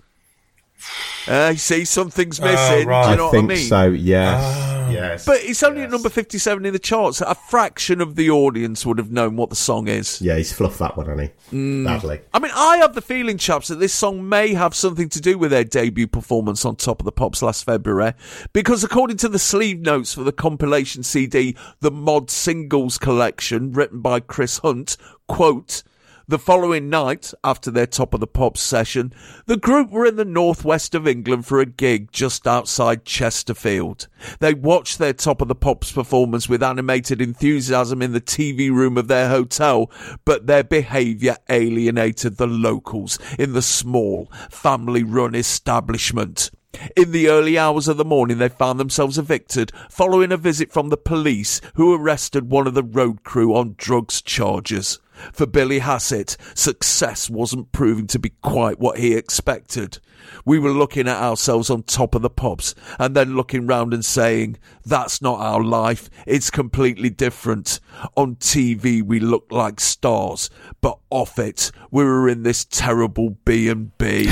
uh, see, something's missing. Oh, right. Do you know I what think I mean? so, yes. Oh. Yes. But it's only yes. at number fifty-seven in the charts. A fraction of the audience would have known what the song is. Yeah, he's fluffed that one, hasn't he? Mm. Badly. I mean, I have the feeling, chaps, that this song may have something to do with their debut performance on Top of the Pops last February, because according to the sleeve notes for the compilation C D, the Mod Singles Collection, written by Chris Hunt, quote, The following night, after their Top of the Pops session, the group were in the northwest of England for a gig just outside Chesterfield. They watched their Top of the Pops performance with animated enthusiasm in the T V room of their hotel, but their behaviour alienated the locals in the small, family-run establishment. In the early hours of the morning, they found themselves evicted following a visit from the police, who arrested one of the road crew on drugs charges. For Billy Hassett, success wasn't proving to be quite what he expected. We were looking at ourselves on Top of the Pops and then looking round and saying, that's not our life, it's completely different. On T V we looked like stars, but off it we were in this terrible B and B.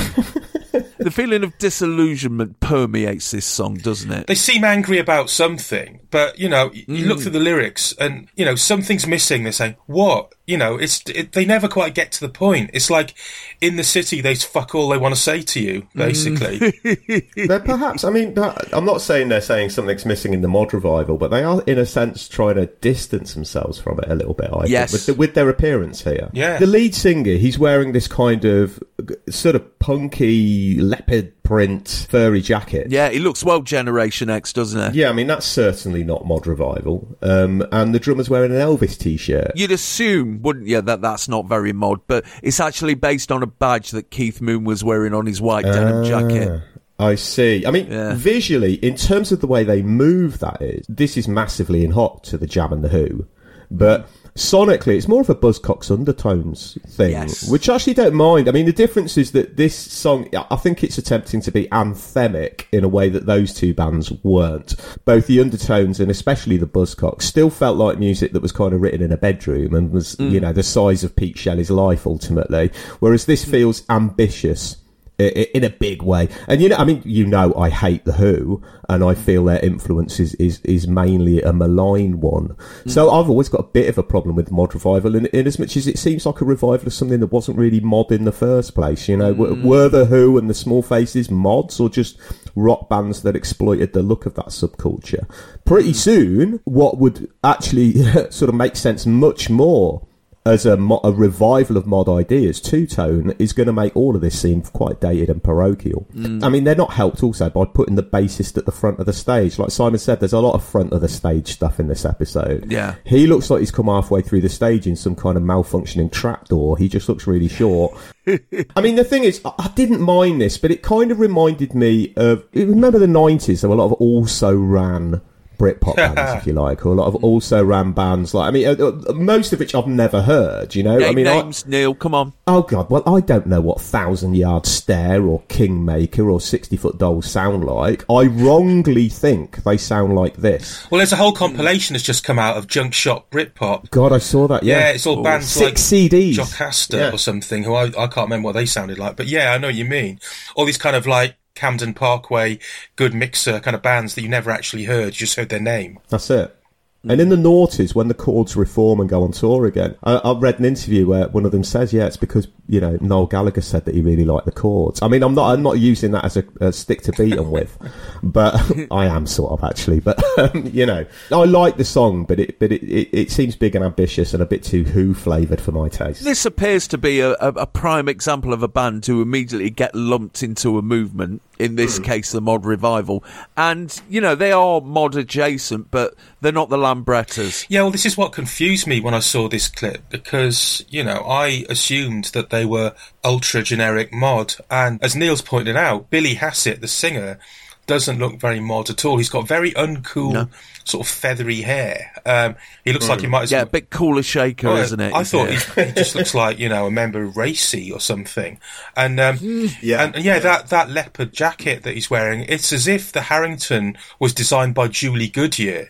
The feeling of disillusionment permeates this song, doesn't it? They seem angry about something, but, you know, you mm. look through the lyrics and, you know, something's missing. They're saying, what? You know, it's it, they never quite get to the point. It's like in the city, they fuck all they want to say to you, basically. Mm. They're perhaps, I mean, I'm not saying they're saying something's missing in the mod revival, but they are, in a sense, trying to distance themselves from it a little bit, I yes. think, with, the, with their appearance here. Yeah. The lead singer, he's wearing this kind of sort of punky leopard print furry jacket. Yeah, he looks well Generation X, doesn't he? Yeah, I mean, that's certainly not mod revival. Um, and the drummer's wearing an Elvis t-shirt. You'd assume, wouldn't you, that that's not very mod, but it's actually based on a badge that Keith Moon was wearing on his white denim uh, jacket. I see. I mean, yeah. Visually, in terms of the way they move, that is, this is massively in hot to the Jam and the Who. But sonically, it's more of a Buzzcocks undertones thing, yes. which I actually don't mind. I mean, the difference is that this song, I think it's attempting to be anthemic in a way that those two bands weren't. Both the undertones and especially the Buzzcocks still felt like music that was kind of written in a bedroom and was, mm. you know, the size of Pete Shelley's life, ultimately. Whereas this feels ambitious in a big way. And, you know, I mean, you know, I hate The Who, and I feel their influence is, is, is mainly a malign one. Mm. So I've always got a bit of a problem with mod revival, in, in as much as it seems like a revival of something that wasn't really mod in the first place. You know, mm. were, were The Who and the Small Faces mods, or just rock bands that exploited the look of that subculture? Pretty mm. soon, what would actually sort of make sense much more as a, mo- a revival of mod ideas, Two-Tone is going to make all of this seem quite dated and parochial. Mm. I mean, they're not helped also by putting the bassist at the front of the stage. Like Simon said, there's a lot of front of the stage stuff in this episode. Yeah. He looks like he's come halfway through the stage in some kind of malfunctioning trapdoor. He just looks really short. I mean, the thing is, I didn't mind this, but it kind of reminded me of... Remember the nineties? There were a lot of Also Ran Britpop bands, if you like, or a lot of also ran bands. Like, I mean, uh, uh, most of which I've never heard. You know, Name I mean, names, I, Neil. Come on. Oh God, well, I don't know what Thousand Yard Stare or Kingmaker or Sixty Foot Dolls sound like. I wrongly think they sound like this. Well, there's a whole compilation that's just come out of Junk Shop Britpop. God, I saw that. Yeah, yeah it's all Ooh. bands Six like C Ds. Jocasta yeah. or something. Who I I can't remember what they sounded like, but yeah, I know what you mean. All these kind of like Camden Parkway, good mixer kind of bands that you never actually heard, you just heard their name. That's it. And in the noughties, when the Chords reform and go on tour again, I, I read an interview where one of them says, yeah, it's because, you know, Noel Gallagher said that he really liked the Chords. I mean, I'm not I'm not using that as a, a stick to beat them with, but I am sort of, actually. But, um, you know, I like the song, but it but it, it, it seems big and ambitious and a bit too Who-flavoured for my taste. This appears to be a, a, a prime example of a band to immediately get lumped into a movement, in this mm. case the mod revival. And, you know, they are mod adjacent, but they're not the Lambrettas. Yeah, well, this is what confused me when I saw this clip, because, you know, I assumed that they were ultra generic mod, and as Neil's pointed out, Billy Hassett, the singer, doesn't look very mod at all. He's got very uncool, no. sort of feathery hair. Um, he looks mm. like he might as well... Yeah, a bit cooler shaker, well, isn't it? I thought he, he just looks like, you know, a member of Racy or something. And, um, yeah, and, and yeah, yeah, that that leopard jacket that he's wearing, it's as if the Harrington was designed by Julie Goodyear.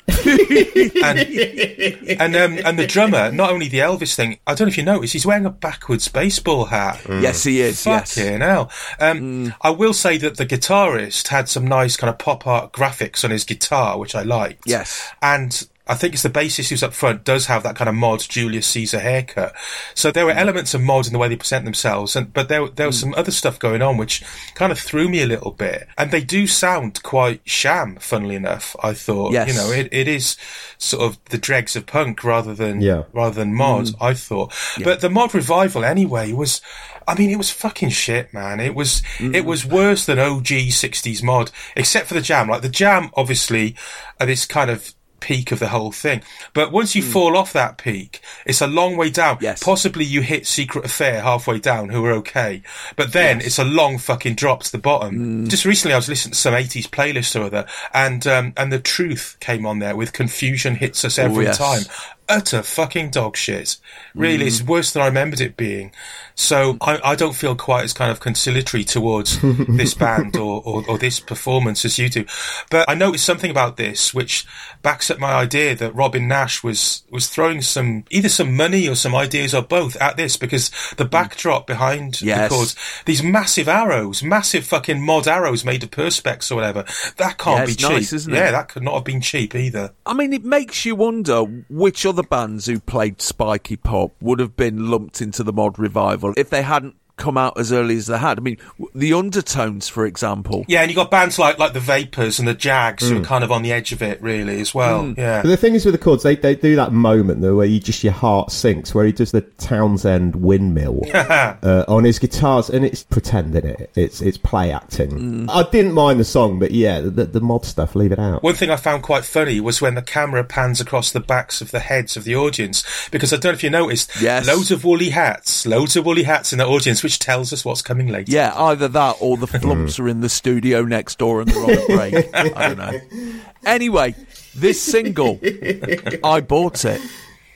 and and, um, and the drummer, not only the Elvis thing, I don't know if you noticed, he's wearing a backwards baseball hat. Mm. Yes, he is, yes. Fucking hell. Um, mm. I will say that the guitarist had some nice kind of pop art graphics on his guitar, which I liked. Yes. And I think it's the bassist who's up front, does have that kind of mod Julius Caesar haircut. So there were elements of mod in the way they present themselves, and but there there was some other stuff going on which kind of threw me a little bit. And they do sound quite sham, funnily enough, I thought. Yes. You know, it, it is sort of the dregs of punk rather than yeah. rather than mod, mm. I thought. Yeah. But the mod revival anyway was, I mean, it was fucking shit, man. It was mm. it was worse than O G sixties mod, except for the Jam. Like the Jam, obviously, at this kind of peak of the whole thing, but once you mm. fall off that peak, it's a long way down. Yes. Possibly you hit Secret Affair halfway down, who are okay, but then yes. it's a long fucking drop to the bottom. Mm. Just recently I was listening to some eighties playlist or other, and um, and The Truth came on there with Confusion Hits Us Every oh, yes. Time. Utter fucking dog shit. Really, mm. it's worse than I remembered it being. So I, I don't feel quite as kind of conciliatory towards this band or, or, or this performance as you do. But I noticed something about this which backs up my idea that Robin Nash was, was throwing some, either some money or some ideas or both at this, because the backdrop behind yes. the chords, these massive arrows, massive fucking mod arrows made of perspex or whatever, that can't yeah, be it's cheap. Nice, isn't it? Yeah, that could not have been cheap either. I mean, it makes you wonder which other bands who played spiky pop would have been lumped into the mod revival if they hadn't come out as early as they had. I mean, the Undertones, for example. Yeah, and you got bands like like the Vapors and the Jags mm. who are kind of on the edge of it, really, as well. Mm. Yeah. But the thing is with the chords, they they do that moment though where you just your heart sinks, where he does the Townsend windmill uh, on his guitars, and it's pretending it. It's it's play acting. Mm. I didn't mind the song, but yeah, the, the mod stuff, leave it out. One thing I found quite funny was when the camera pans across the backs of the heads of the audience, because I don't know if you noticed, yes. loads of woolly hats, loads of woolly hats in the audience, which tells us what's coming later. Yeah, either that or the Flumps are in the studio next door and they're on a break. I don't know. Anyway, this single, I bought it.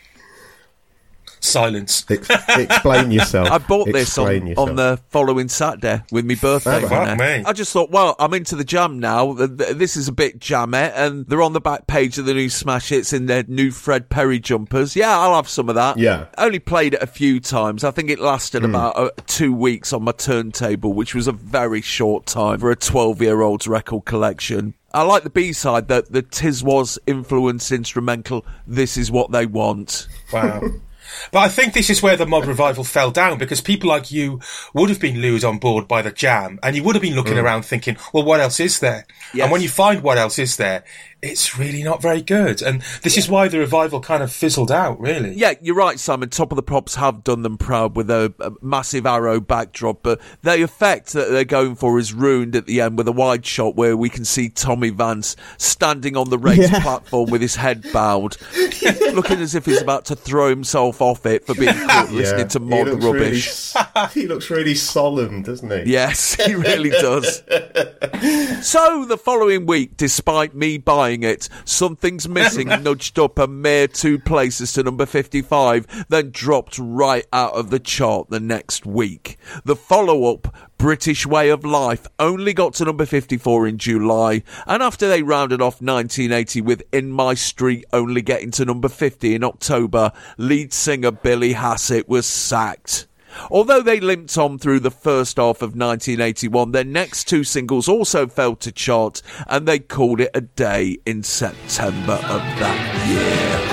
Silence. Ex- explain yourself. I bought this explain on, on the following Saturday with my birthday. Oh, fuck me. I just thought, well, I'm into the Jam now. This is a bit jammy, and they're on the back page of the new smash hits in their new Fred Perry jumpers. Yeah, I'll have some of that. Yeah. I only played it a few times. I think it lasted mm. about uh, two weeks on my turntable, which was a very short time for a twelve-year-old's record collection. I like the B-side, that the Tiz Was influence instrumental, This Is What They Want. Wow. But I think this is where the mod revival fell down, because people like you would have been lured on board by the Jam, and you would have been looking mm. around thinking, well, what else is there? Yes. And when you find what else is there, it's really not very good. And this yeah. is why the revival kind of fizzled out, really. Yeah, you're right, Simon. Top of the Pops have done them proud with a, a massive arrow backdrop, but the effect that they're going for is ruined at the end with a wide shot where we can see Tommy Vance standing on the raised yeah. platform with his head bowed, looking as if he's about to throw himself off it for being caught yeah. listening to mod he rubbish. Really, he looks really solemn, doesn't he? Yes, he really does. So, the following week, despite me buying it, Something's Missing nudged up a mere two places to number fifty-five, then dropped right out of the chart the next week. The follow-up, British Way of Life, only got to number fifty-four in July, and after they rounded off nineteen eighty with In My Street only getting to number fifty in October, lead singer Billy Hassett was sacked. Although they limped on through the first half of nineteen eighty-one, their next two singles also failed to chart, and they called it a day in September of that year.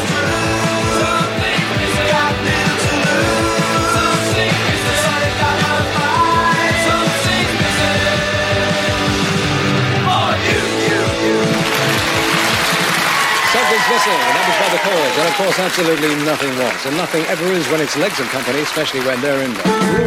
Something's Missing, and that was by the Chords, and of course absolutely nothing was, and nothing ever is when it's Legs and Company, especially when they're in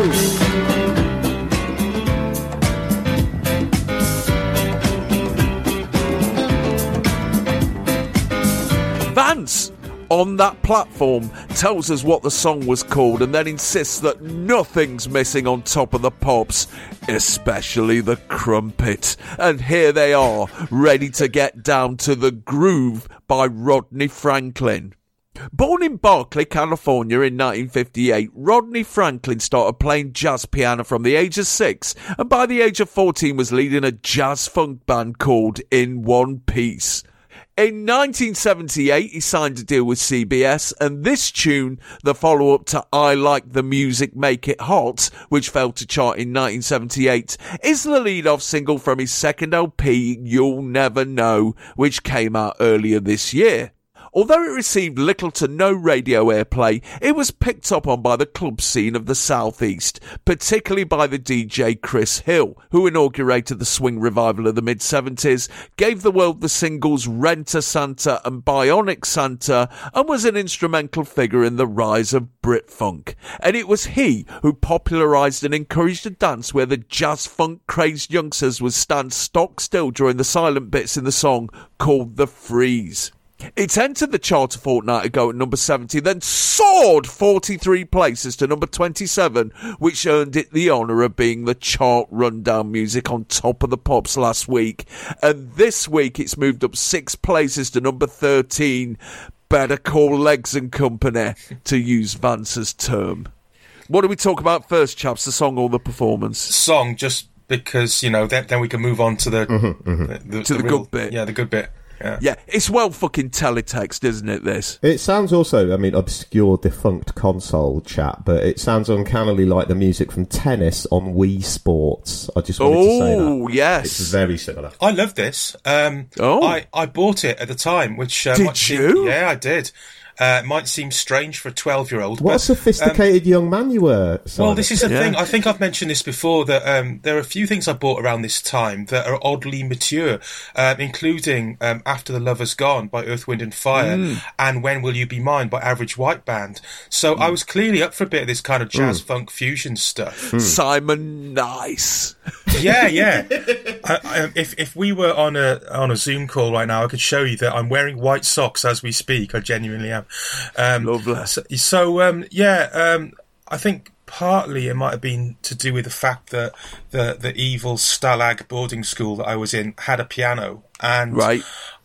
there. Vance, on that platform, tells us what the song was called and then insists that nothing's missing on Top of the Pops, especially the crumpet. And here they are, ready to get down to the groove by Rodney Franklin. Born in Berkeley, California in nineteen fifty-eight, Rodney Franklin started playing jazz piano from the age of six, and by the age of fourteen was leading a jazz funk band called In One Piece. In nineteen seventy-eight, he signed a deal with C B S, and this tune, the follow-up to I Like the Music, Make It Hot, which failed to chart in nineteen seventy-eight, is the lead-off single from his second L P, You'll Never Know, which came out earlier this year. Although it received little to no radio airplay, it was picked up on by the club scene of the Southeast, particularly by the D J Chris Hill, who inaugurated the swing revival of the mid-seventies, gave the world the singles Rent a Santa and Bionic Santa, and was an instrumental figure in the rise of Brit Funk. And it was he who popularised and encouraged a dance where the jazz funk crazed youngsters would stand stock still during the silent bits in the song, called the freeze. It entered the chart a fortnight ago at number seventy, then soared forty-three places to number twenty-seven, which earned it the honour of being the chart rundown music on Top of the Pops last week. And this week it's moved up six places to number thirteen. Better call Legs and Company, to use Vance's term. What do we talk about first, chaps? The song or the performance? Song, just because, you know, then, then we can move on to the... Mm-hmm, mm-hmm. the, the to the, the real, good bit. Yeah, the good bit. Yeah. yeah, it's well fucking teletext, isn't it, this? It sounds also, I mean, obscure, defunct console chat, but it sounds uncannily like the music from tennis on Wii Sports. I just wanted oh, to say that. Oh, yes. It's very similar. I love this. Um, oh. I, I bought it at the time, which... Uh, did might you? Seem, yeah, I did. Uh, it might seem strange for a twelve-year-old. What but, a sophisticated um, young man you were, Simon. Well, this is the yeah. thing. I think I've mentioned this before, that um, there are a few things I bought around this time that are oddly mature, um, including um, After the Lover's Gone by Earth, Wind and Fire mm. and When Will You Be Mine by Average White Band. So mm. I was clearly up for a bit of this kind of jazz mm. funk fusion stuff. Mm. Simon Nice. Yeah, yeah. I, I, if if we were on a on a Zoom call right now, I could show you that I'm wearing white socks as we speak. I genuinely am. Um, Lovely. So, so um, yeah, um, I think partly it might have been to do with the fact that the the evil Stalag boarding school that I was in had a piano, and right.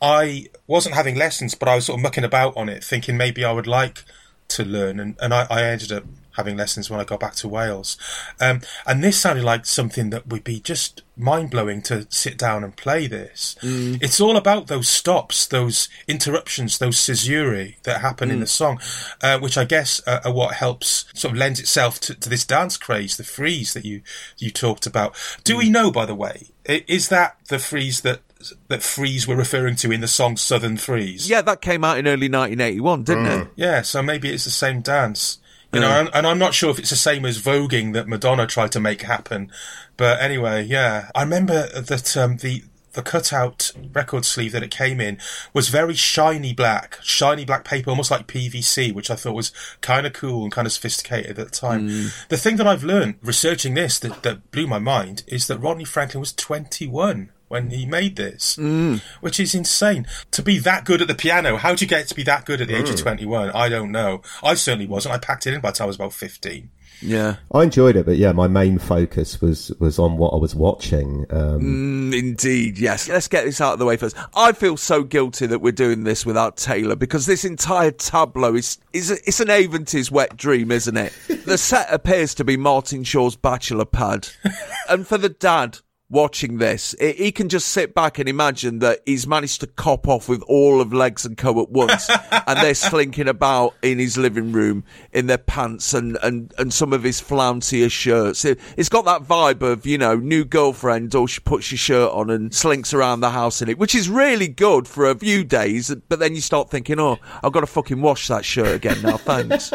I wasn't having lessons, but I was sort of mucking about on it, thinking maybe I would like to learn, and, and I, I ended up having lessons when I got back to Wales. Um, and this sounded like something that would be just mind-blowing to sit down and play this. Mm. It's all about those stops, those interruptions, those caesurae that happen mm. in the song, uh, which I guess uh, are what helps, sort of lends itself to, to this dance craze, the freeze that you, you talked about. Do mm. we know, by the way, is that the freeze that that Freeze were referring to in the song Southern Freeze? Yeah, that came out in early nineteen eighty-one, didn't mm. it? Yeah, so maybe it's the same dance. You know, and, and I'm not sure if it's the same as voguing that Madonna tried to make happen. But anyway, yeah. I remember that um, the the cutout record sleeve that it came in was very shiny black, shiny black paper, almost like P V C, which I thought was kind of cool and kind of sophisticated at the time. Mm. The thing that I've learned researching this that, that blew my mind is that Rodney Franklin was twenty-one when he made this, mm. which is insane. To be that good at the piano, how do you get to be that good at the mm. age of twenty-one? I don't know. I certainly wasn't. I packed it in by the time I was about fifteen. Yeah, I enjoyed it, but yeah, my main focus was was on what I was watching. Um, mm, indeed, yes. Let's get this out of the way first. I feel so guilty that we're doing this without Taylor, because this entire tableau is is a, it's an Aventy's wet dream, isn't it? The set appears to be Martin Shaw's bachelor pad, and for the dad watching this, it, he can just sit back and imagine that he's managed to cop off with all of Legs and Co at once, and they're slinking about in his living room in their pants and, and, and some of his flouncier shirts. It, it's got that vibe of, you know, new girlfriend, or she puts your shirt on and slinks around the house in it, which is really good for a few days, but then you start thinking, oh, I've got to fucking wash that shirt again now, thanks.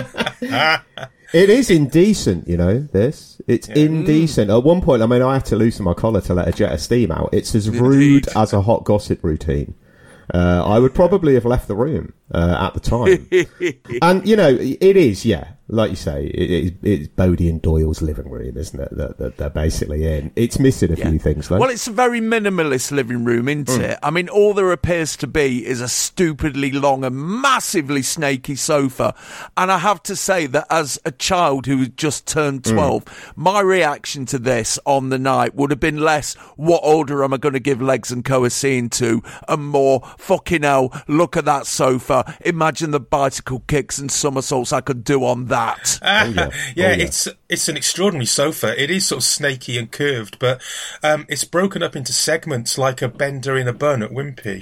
It is indecent, you know, this. It's yeah. indecent. At one point, I mean, I had to loosen my collar to let a jet of steam out. It's as Indeed. rude as a hot gossip routine. Uh, I would probably have left the room uh, at the time. And, you know, it is, yeah, like you say, it, it, it's Bodie and Doyle's living room, isn't it, that, that they're basically in. It's missing a yeah. few things, though. Well, it's a very minimalist living room, isn't mm. it? I mean, all there appears to be is a stupidly long and massively snaky sofa. And I have to say that as a child who had just turned twelve, mm. my reaction to this on the night would have been less, what order am I going to give Legs and Co a scene to, and more, fucking hell, look at that sofa, imagine the bicycle kicks and somersaults I could do on that. that. Uh, Oh, yeah. yeah, Oh, yeah. it's it's an extraordinary sofa. It is sort of snaky and curved, but um, it's broken up into segments like a bender in a bun at Wimpy.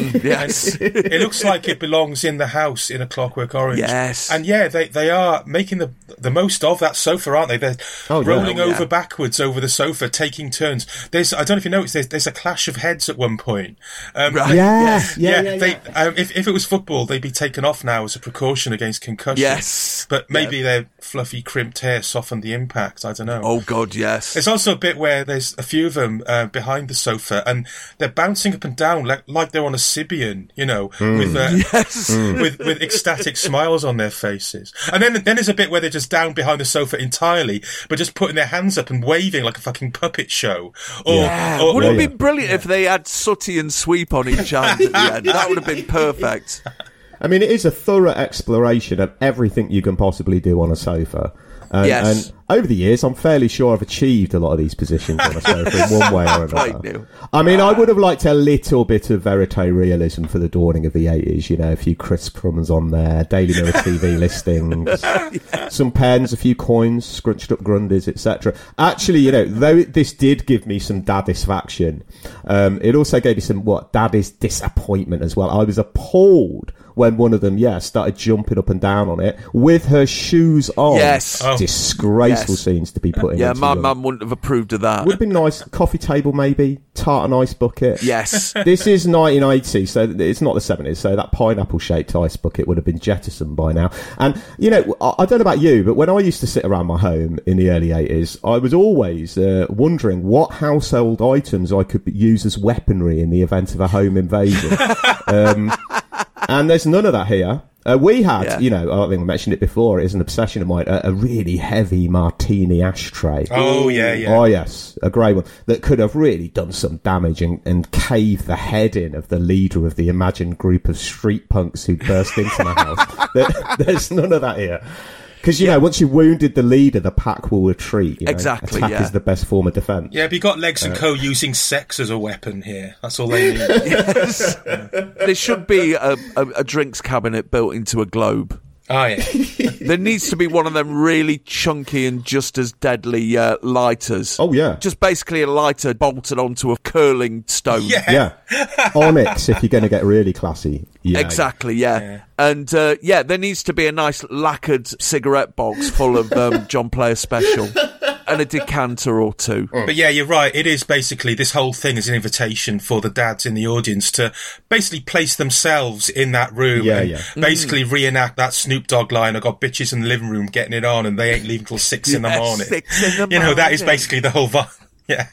Yes. And it looks like it belongs in the house in A Clockwork Orange. Yes. And yeah, they they are making the the most of that sofa, aren't they? They're Oh, yeah. rolling Oh, yeah. over backwards over the sofa, taking turns. There's I don't know if you noticed, there's, there's a clash of heads at one point. Um, Right. they- Yeah, yeah, yeah, they, yeah. Um, if if it was football, they'd be taken off now as a precaution against concussion. Yes. But maybe their fluffy, crimped hair softened the impact. I don't know. Oh, God, yes. There's also a bit where there's a few of them uh, behind the sofa, and they're bouncing up and down like like they're on a Sibian, you know, with uh, Yes. with with ecstatic smiles on their faces. And then then there's a bit where they're just down behind the sofa entirely, but just putting their hands up and waving like a fucking puppet show. Or, Yeah. or, Would it yeah. have been brilliant if they had Sooty and Sweep on each hand at the end? That would have been perfect. I mean, it is a thorough exploration of everything you can possibly do on a sofa. And, Yes. and over the years, I'm fairly sure I've achieved a lot of these positions on a sofa in one way or Quite another. new. I mean, I would have liked a little bit of verite realism for the dawning of the eighties. You know, a few crisp crumbs on there, Daily Mirror T V listings, some pens, a few coins, scrunched up grundies, et cetera. Actually, you know, though this did give me some daddisfaction, um, it also gave me some, what, daddy's disappointment as well. I was appalled when one of them, yeah, started jumping up and down on it with her shoes on. Yes. Oh. Disgraceful Yes. scenes to be put in. Yeah, into my them. mum wouldn't have approved of that. Would have been nice. Coffee table, maybe. Tart and ice bucket. Yes. This is nineteen eighty, so it's not the seventies, so that pineapple-shaped ice bucket would have been jettisoned by now. And, you know, I, I don't know about you, but when I used to sit around my home in the early eighties, I was always uh, wondering what household items I could use as weaponry in the event of a home invasion. um, and there's none of that here. Uh, we had, Yeah. you know, I think I mentioned it before, it is an obsession of mine, a, a really heavy martini ashtray. Oh, yeah, yeah. Oh, yes, a grey one that could have really done some damage and, and caved the head in of the leader of the imagined group of street punks who burst into my house. There, there's none of that here. Because, you know, once you've wounded the leader, the pack will retreat. You know? Exactly, Attack yeah. is the best form of defence. Yeah, but you got Legs and Co using sex as a weapon here. That's all they need. Yes. There should be a, a, a drinks cabinet built into a globe. Oh, yeah. There needs to be one of them really chunky and just as deadly uh, lighters. Oh, yeah. Just basically a lighter bolted onto a curling stone. Yeah. Yeah. Onyx, if you're going to get really classy. Yeah. Exactly, yeah. Yeah. And, uh, yeah, there needs to be a nice lacquered cigarette box full of um, John Player Special and a decanter or two. But yeah, you're right. It is basically, this whole thing is an invitation for the dads in the audience to basically place themselves in that room Yeah, and yeah. basically reenact that Snoop Dogg line, I got bitches in the living room getting it on and they ain't leaving till six in the Yes, morning. six in the You know, that is morning. basically the whole vibe. Yeah.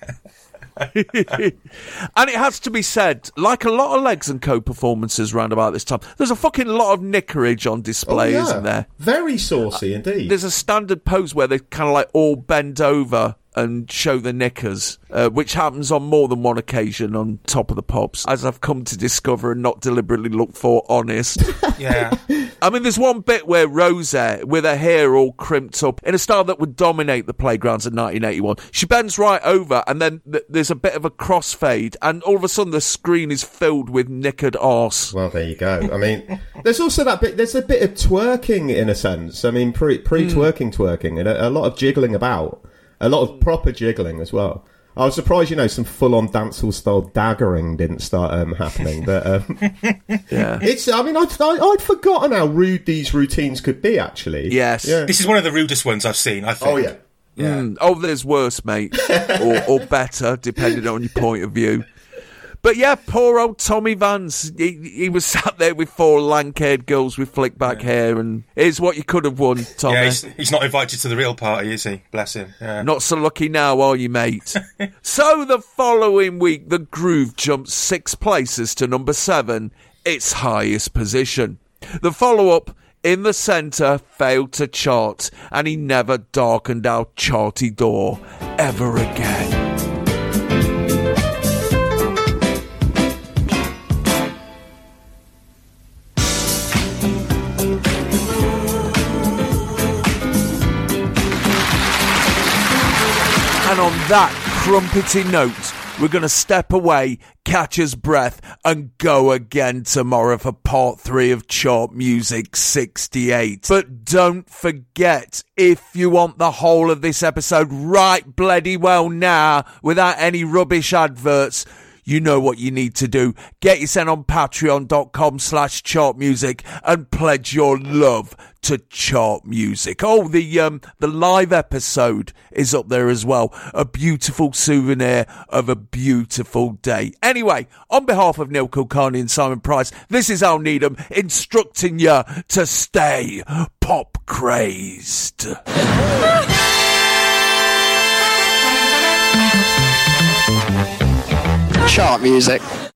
And it has to be said, like a lot of Legs and Co performances round about this time, there's a fucking lot of nickerage on display, Oh, yeah. isn't there? Very saucy indeed. There's a standard pose where they kind of like all bend over and show the knickers, uh, which happens on more than one occasion on Top of the Pops, as I've come to discover and not deliberately look for, honest. Yeah. I mean, there's one bit where Rosette, with her hair all crimped up, in a style that would dominate the playgrounds of nineteen eighty-one, she bends right over, and then th- there's a bit of a crossfade, and all of a sudden the screen is filled with knickered arse. Well, there you go. I mean, there's also that bit, there's a bit of twerking in a sense. I mean, pre, pre-twerking twerking, and a, a lot of jiggling about. A lot of proper jiggling as well. I was surprised, you know, some full-on dancehall style daggering didn't start um, happening. But um, Yeah. it's, I mean, I'd, I'd forgotten how rude these routines could be, actually. Yes. Yeah. This is one of the rudest ones I've seen, I think. Oh, yeah. Yeah. Mm. Oh, there's worse, mate. or, or better, depending on your point of view. But yeah, poor old Tommy Vance. He, he was sat there with four lank-haired girls with flick-back hair, and here's what you could have won, Tommy. Yeah, he's, he's not invited to the real party, is he? Bless him. Yeah. Not so lucky now, are you, mate? So the following week, the Groove jumped six places to number seven, its highest position. The follow-up, In the Centre, failed to chart, and he never darkened our charty door ever again. And on that crumpety note, We're going to step away, catch his breath, and go again tomorrow for part three of Chart Music sixty-eight. But don't forget, if you want the whole of this episode right bloody well now, without any rubbish adverts, you know what you need to do. Get yourself on patreon.com slash chartmusic and pledge your love to Chart Music. Oh, the um the live episode is up there as well. A beautiful souvenir of a beautiful day. Anyway, on behalf of Neil Kulkarni and Simon Price, this is Al Needham instructing you to stay pop crazed. Chart music.